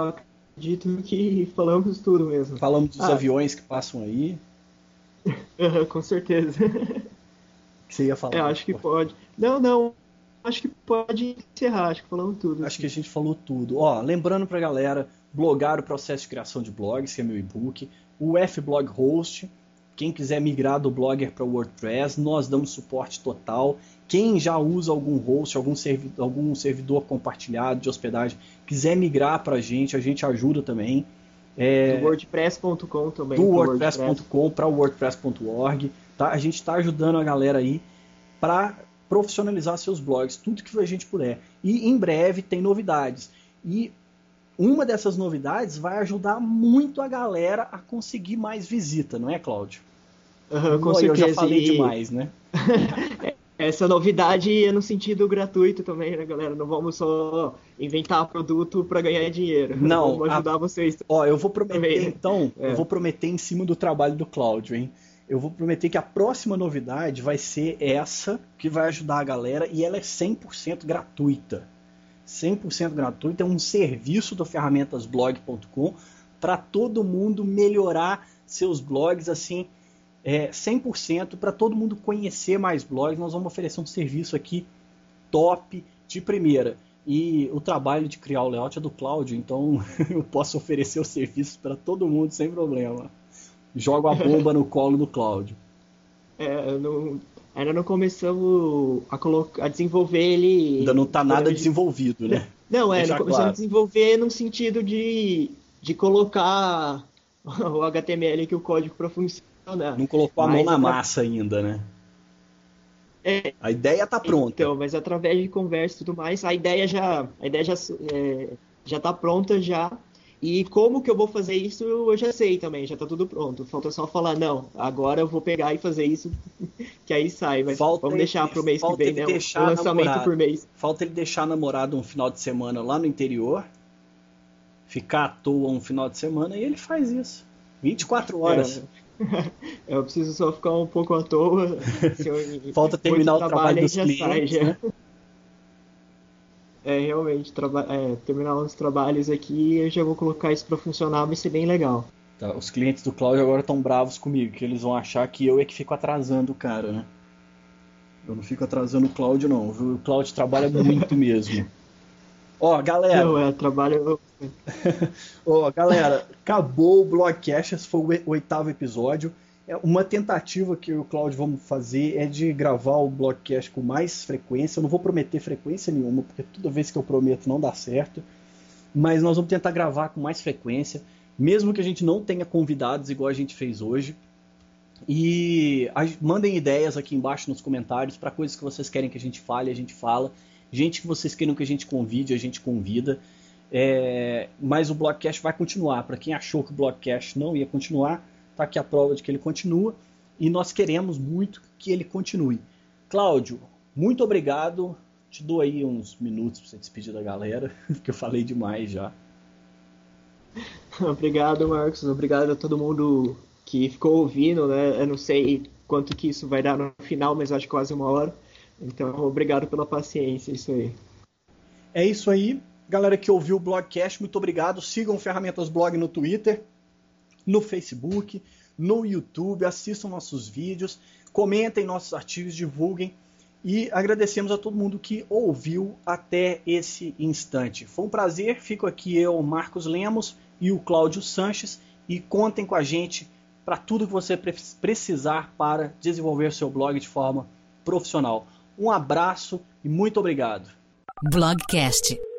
acredito que falamos tudo mesmo. Falamos dos aviões que passam aí. Com certeza. Que você ia falar. Acho que pode. Não. Acho que pode encerrar. Acho que falamos tudo. Acho que a gente falou tudo. Ó, lembrando pra galera, blogar o processo de criação de blogs, que é meu e-book. O F-Blog Host. Quem quiser migrar do Blogger para o WordPress, nós damos suporte total. Quem já usa algum host, algum servidor compartilhado de hospedagem, quiser migrar para a gente ajuda também. Do WordPress.com também. Do WordPress.com para o WordPress.org. Tá? A gente está ajudando a galera aí para profissionalizar seus blogs, tudo que a gente puder. E em breve tem novidades. E uma dessas novidades vai ajudar muito a galera a conseguir mais visita, não é, Cláudio? Com certeza. Eu já falei demais, né? Essa novidade é no sentido gratuito também, né, galera? Não vamos só inventar produto para ganhar dinheiro. Não. Vamos ajudar vocês. Ó, eu vou prometer também, então, eu vou prometer em cima do trabalho do Cláudio, hein? Eu vou prometer que a próxima novidade vai ser essa, que vai ajudar a galera, e ela é 100% gratuita. 100% gratuito, é um serviço do ferramentasblog.com para todo mundo melhorar seus blogs assim, 100% para todo mundo conhecer mais blogs. Nós vamos oferecer um serviço aqui top, de primeira. E o trabalho de criar o layout é do Cláudio, então eu posso oferecer o serviço para todo mundo sem problema. Jogo a bomba no colo do Cláudio. Ainda não começamos a desenvolver ele. Ainda não está nada desenvolvido, né? Não, não começamos a desenvolver no sentido de colocar o HTML aqui, o código para funcionar. Não colocou a mão na massa ainda, né? A ideia está pronta. Então, mas através de conversa e tudo mais, a ideia já está pronta já. E como que eu vou fazer isso, eu já sei também, já está tudo pronto. Falta só falar, não, agora eu vou pegar e fazer isso, que aí sai. Mas vamos deixar para o mês que vem, né? O lançamento por mês. Falta ele deixar a namorada um final de semana lá no interior, ficar à toa um final de semana, e ele faz isso. 24 horas. Eu preciso só ficar um pouco à toa. Falta terminar o trabalho dos clientes, né? Realmente, terminar os trabalhos aqui, eu já vou colocar isso para funcionar, vai ser bem legal. Tá, os clientes do Cláudio agora estão bravos comigo, que eles vão achar que eu é que fico atrasando o cara, né? Eu não fico atrasando o Cláudio, não. O Cláudio trabalha muito mesmo. Ó, galera... Não, trabalho... Ó, galera, acabou o Blogcast, esse foi o 8º episódio. Uma tentativa que o Cláudio vamos fazer é de gravar o Blogcast com mais frequência. Eu não vou prometer frequência nenhuma, porque toda vez que eu prometo não dá certo. Mas nós vamos tentar gravar com mais frequência, mesmo que a gente não tenha convidados igual a gente fez hoje. E mandem ideias aqui embaixo nos comentários para coisas que vocês querem que a gente fale, a gente fala. Gente que vocês queiram que a gente convide, a gente convida. Mas o Blogcast vai continuar. Para quem achou que o Blogcast não ia continuar, está aqui a prova de que ele continua, e nós queremos muito que ele continue. Cláudio, muito obrigado. Te dou aí uns minutos para você despedir da galera, porque eu falei demais já. Obrigado, Marcos. Obrigado a todo mundo que ficou ouvindo, né? Eu não sei quanto que isso vai dar no final, mas acho que quase 1 hora. Então, obrigado pela paciência, isso aí. É isso aí. Galera que ouviu o Blogcast, muito obrigado. Sigam o Ferramentas Blog no Twitter, no Facebook, no YouTube, assistam nossos vídeos, comentem nossos artigos, divulguem, e agradecemos a todo mundo que ouviu até esse instante. Foi um prazer, fico aqui eu, Marcos Lemos, e o Cláudio Sanches, e contem com a gente para tudo que você precisar para desenvolver seu blog de forma profissional. Um abraço e muito obrigado. Blogcast.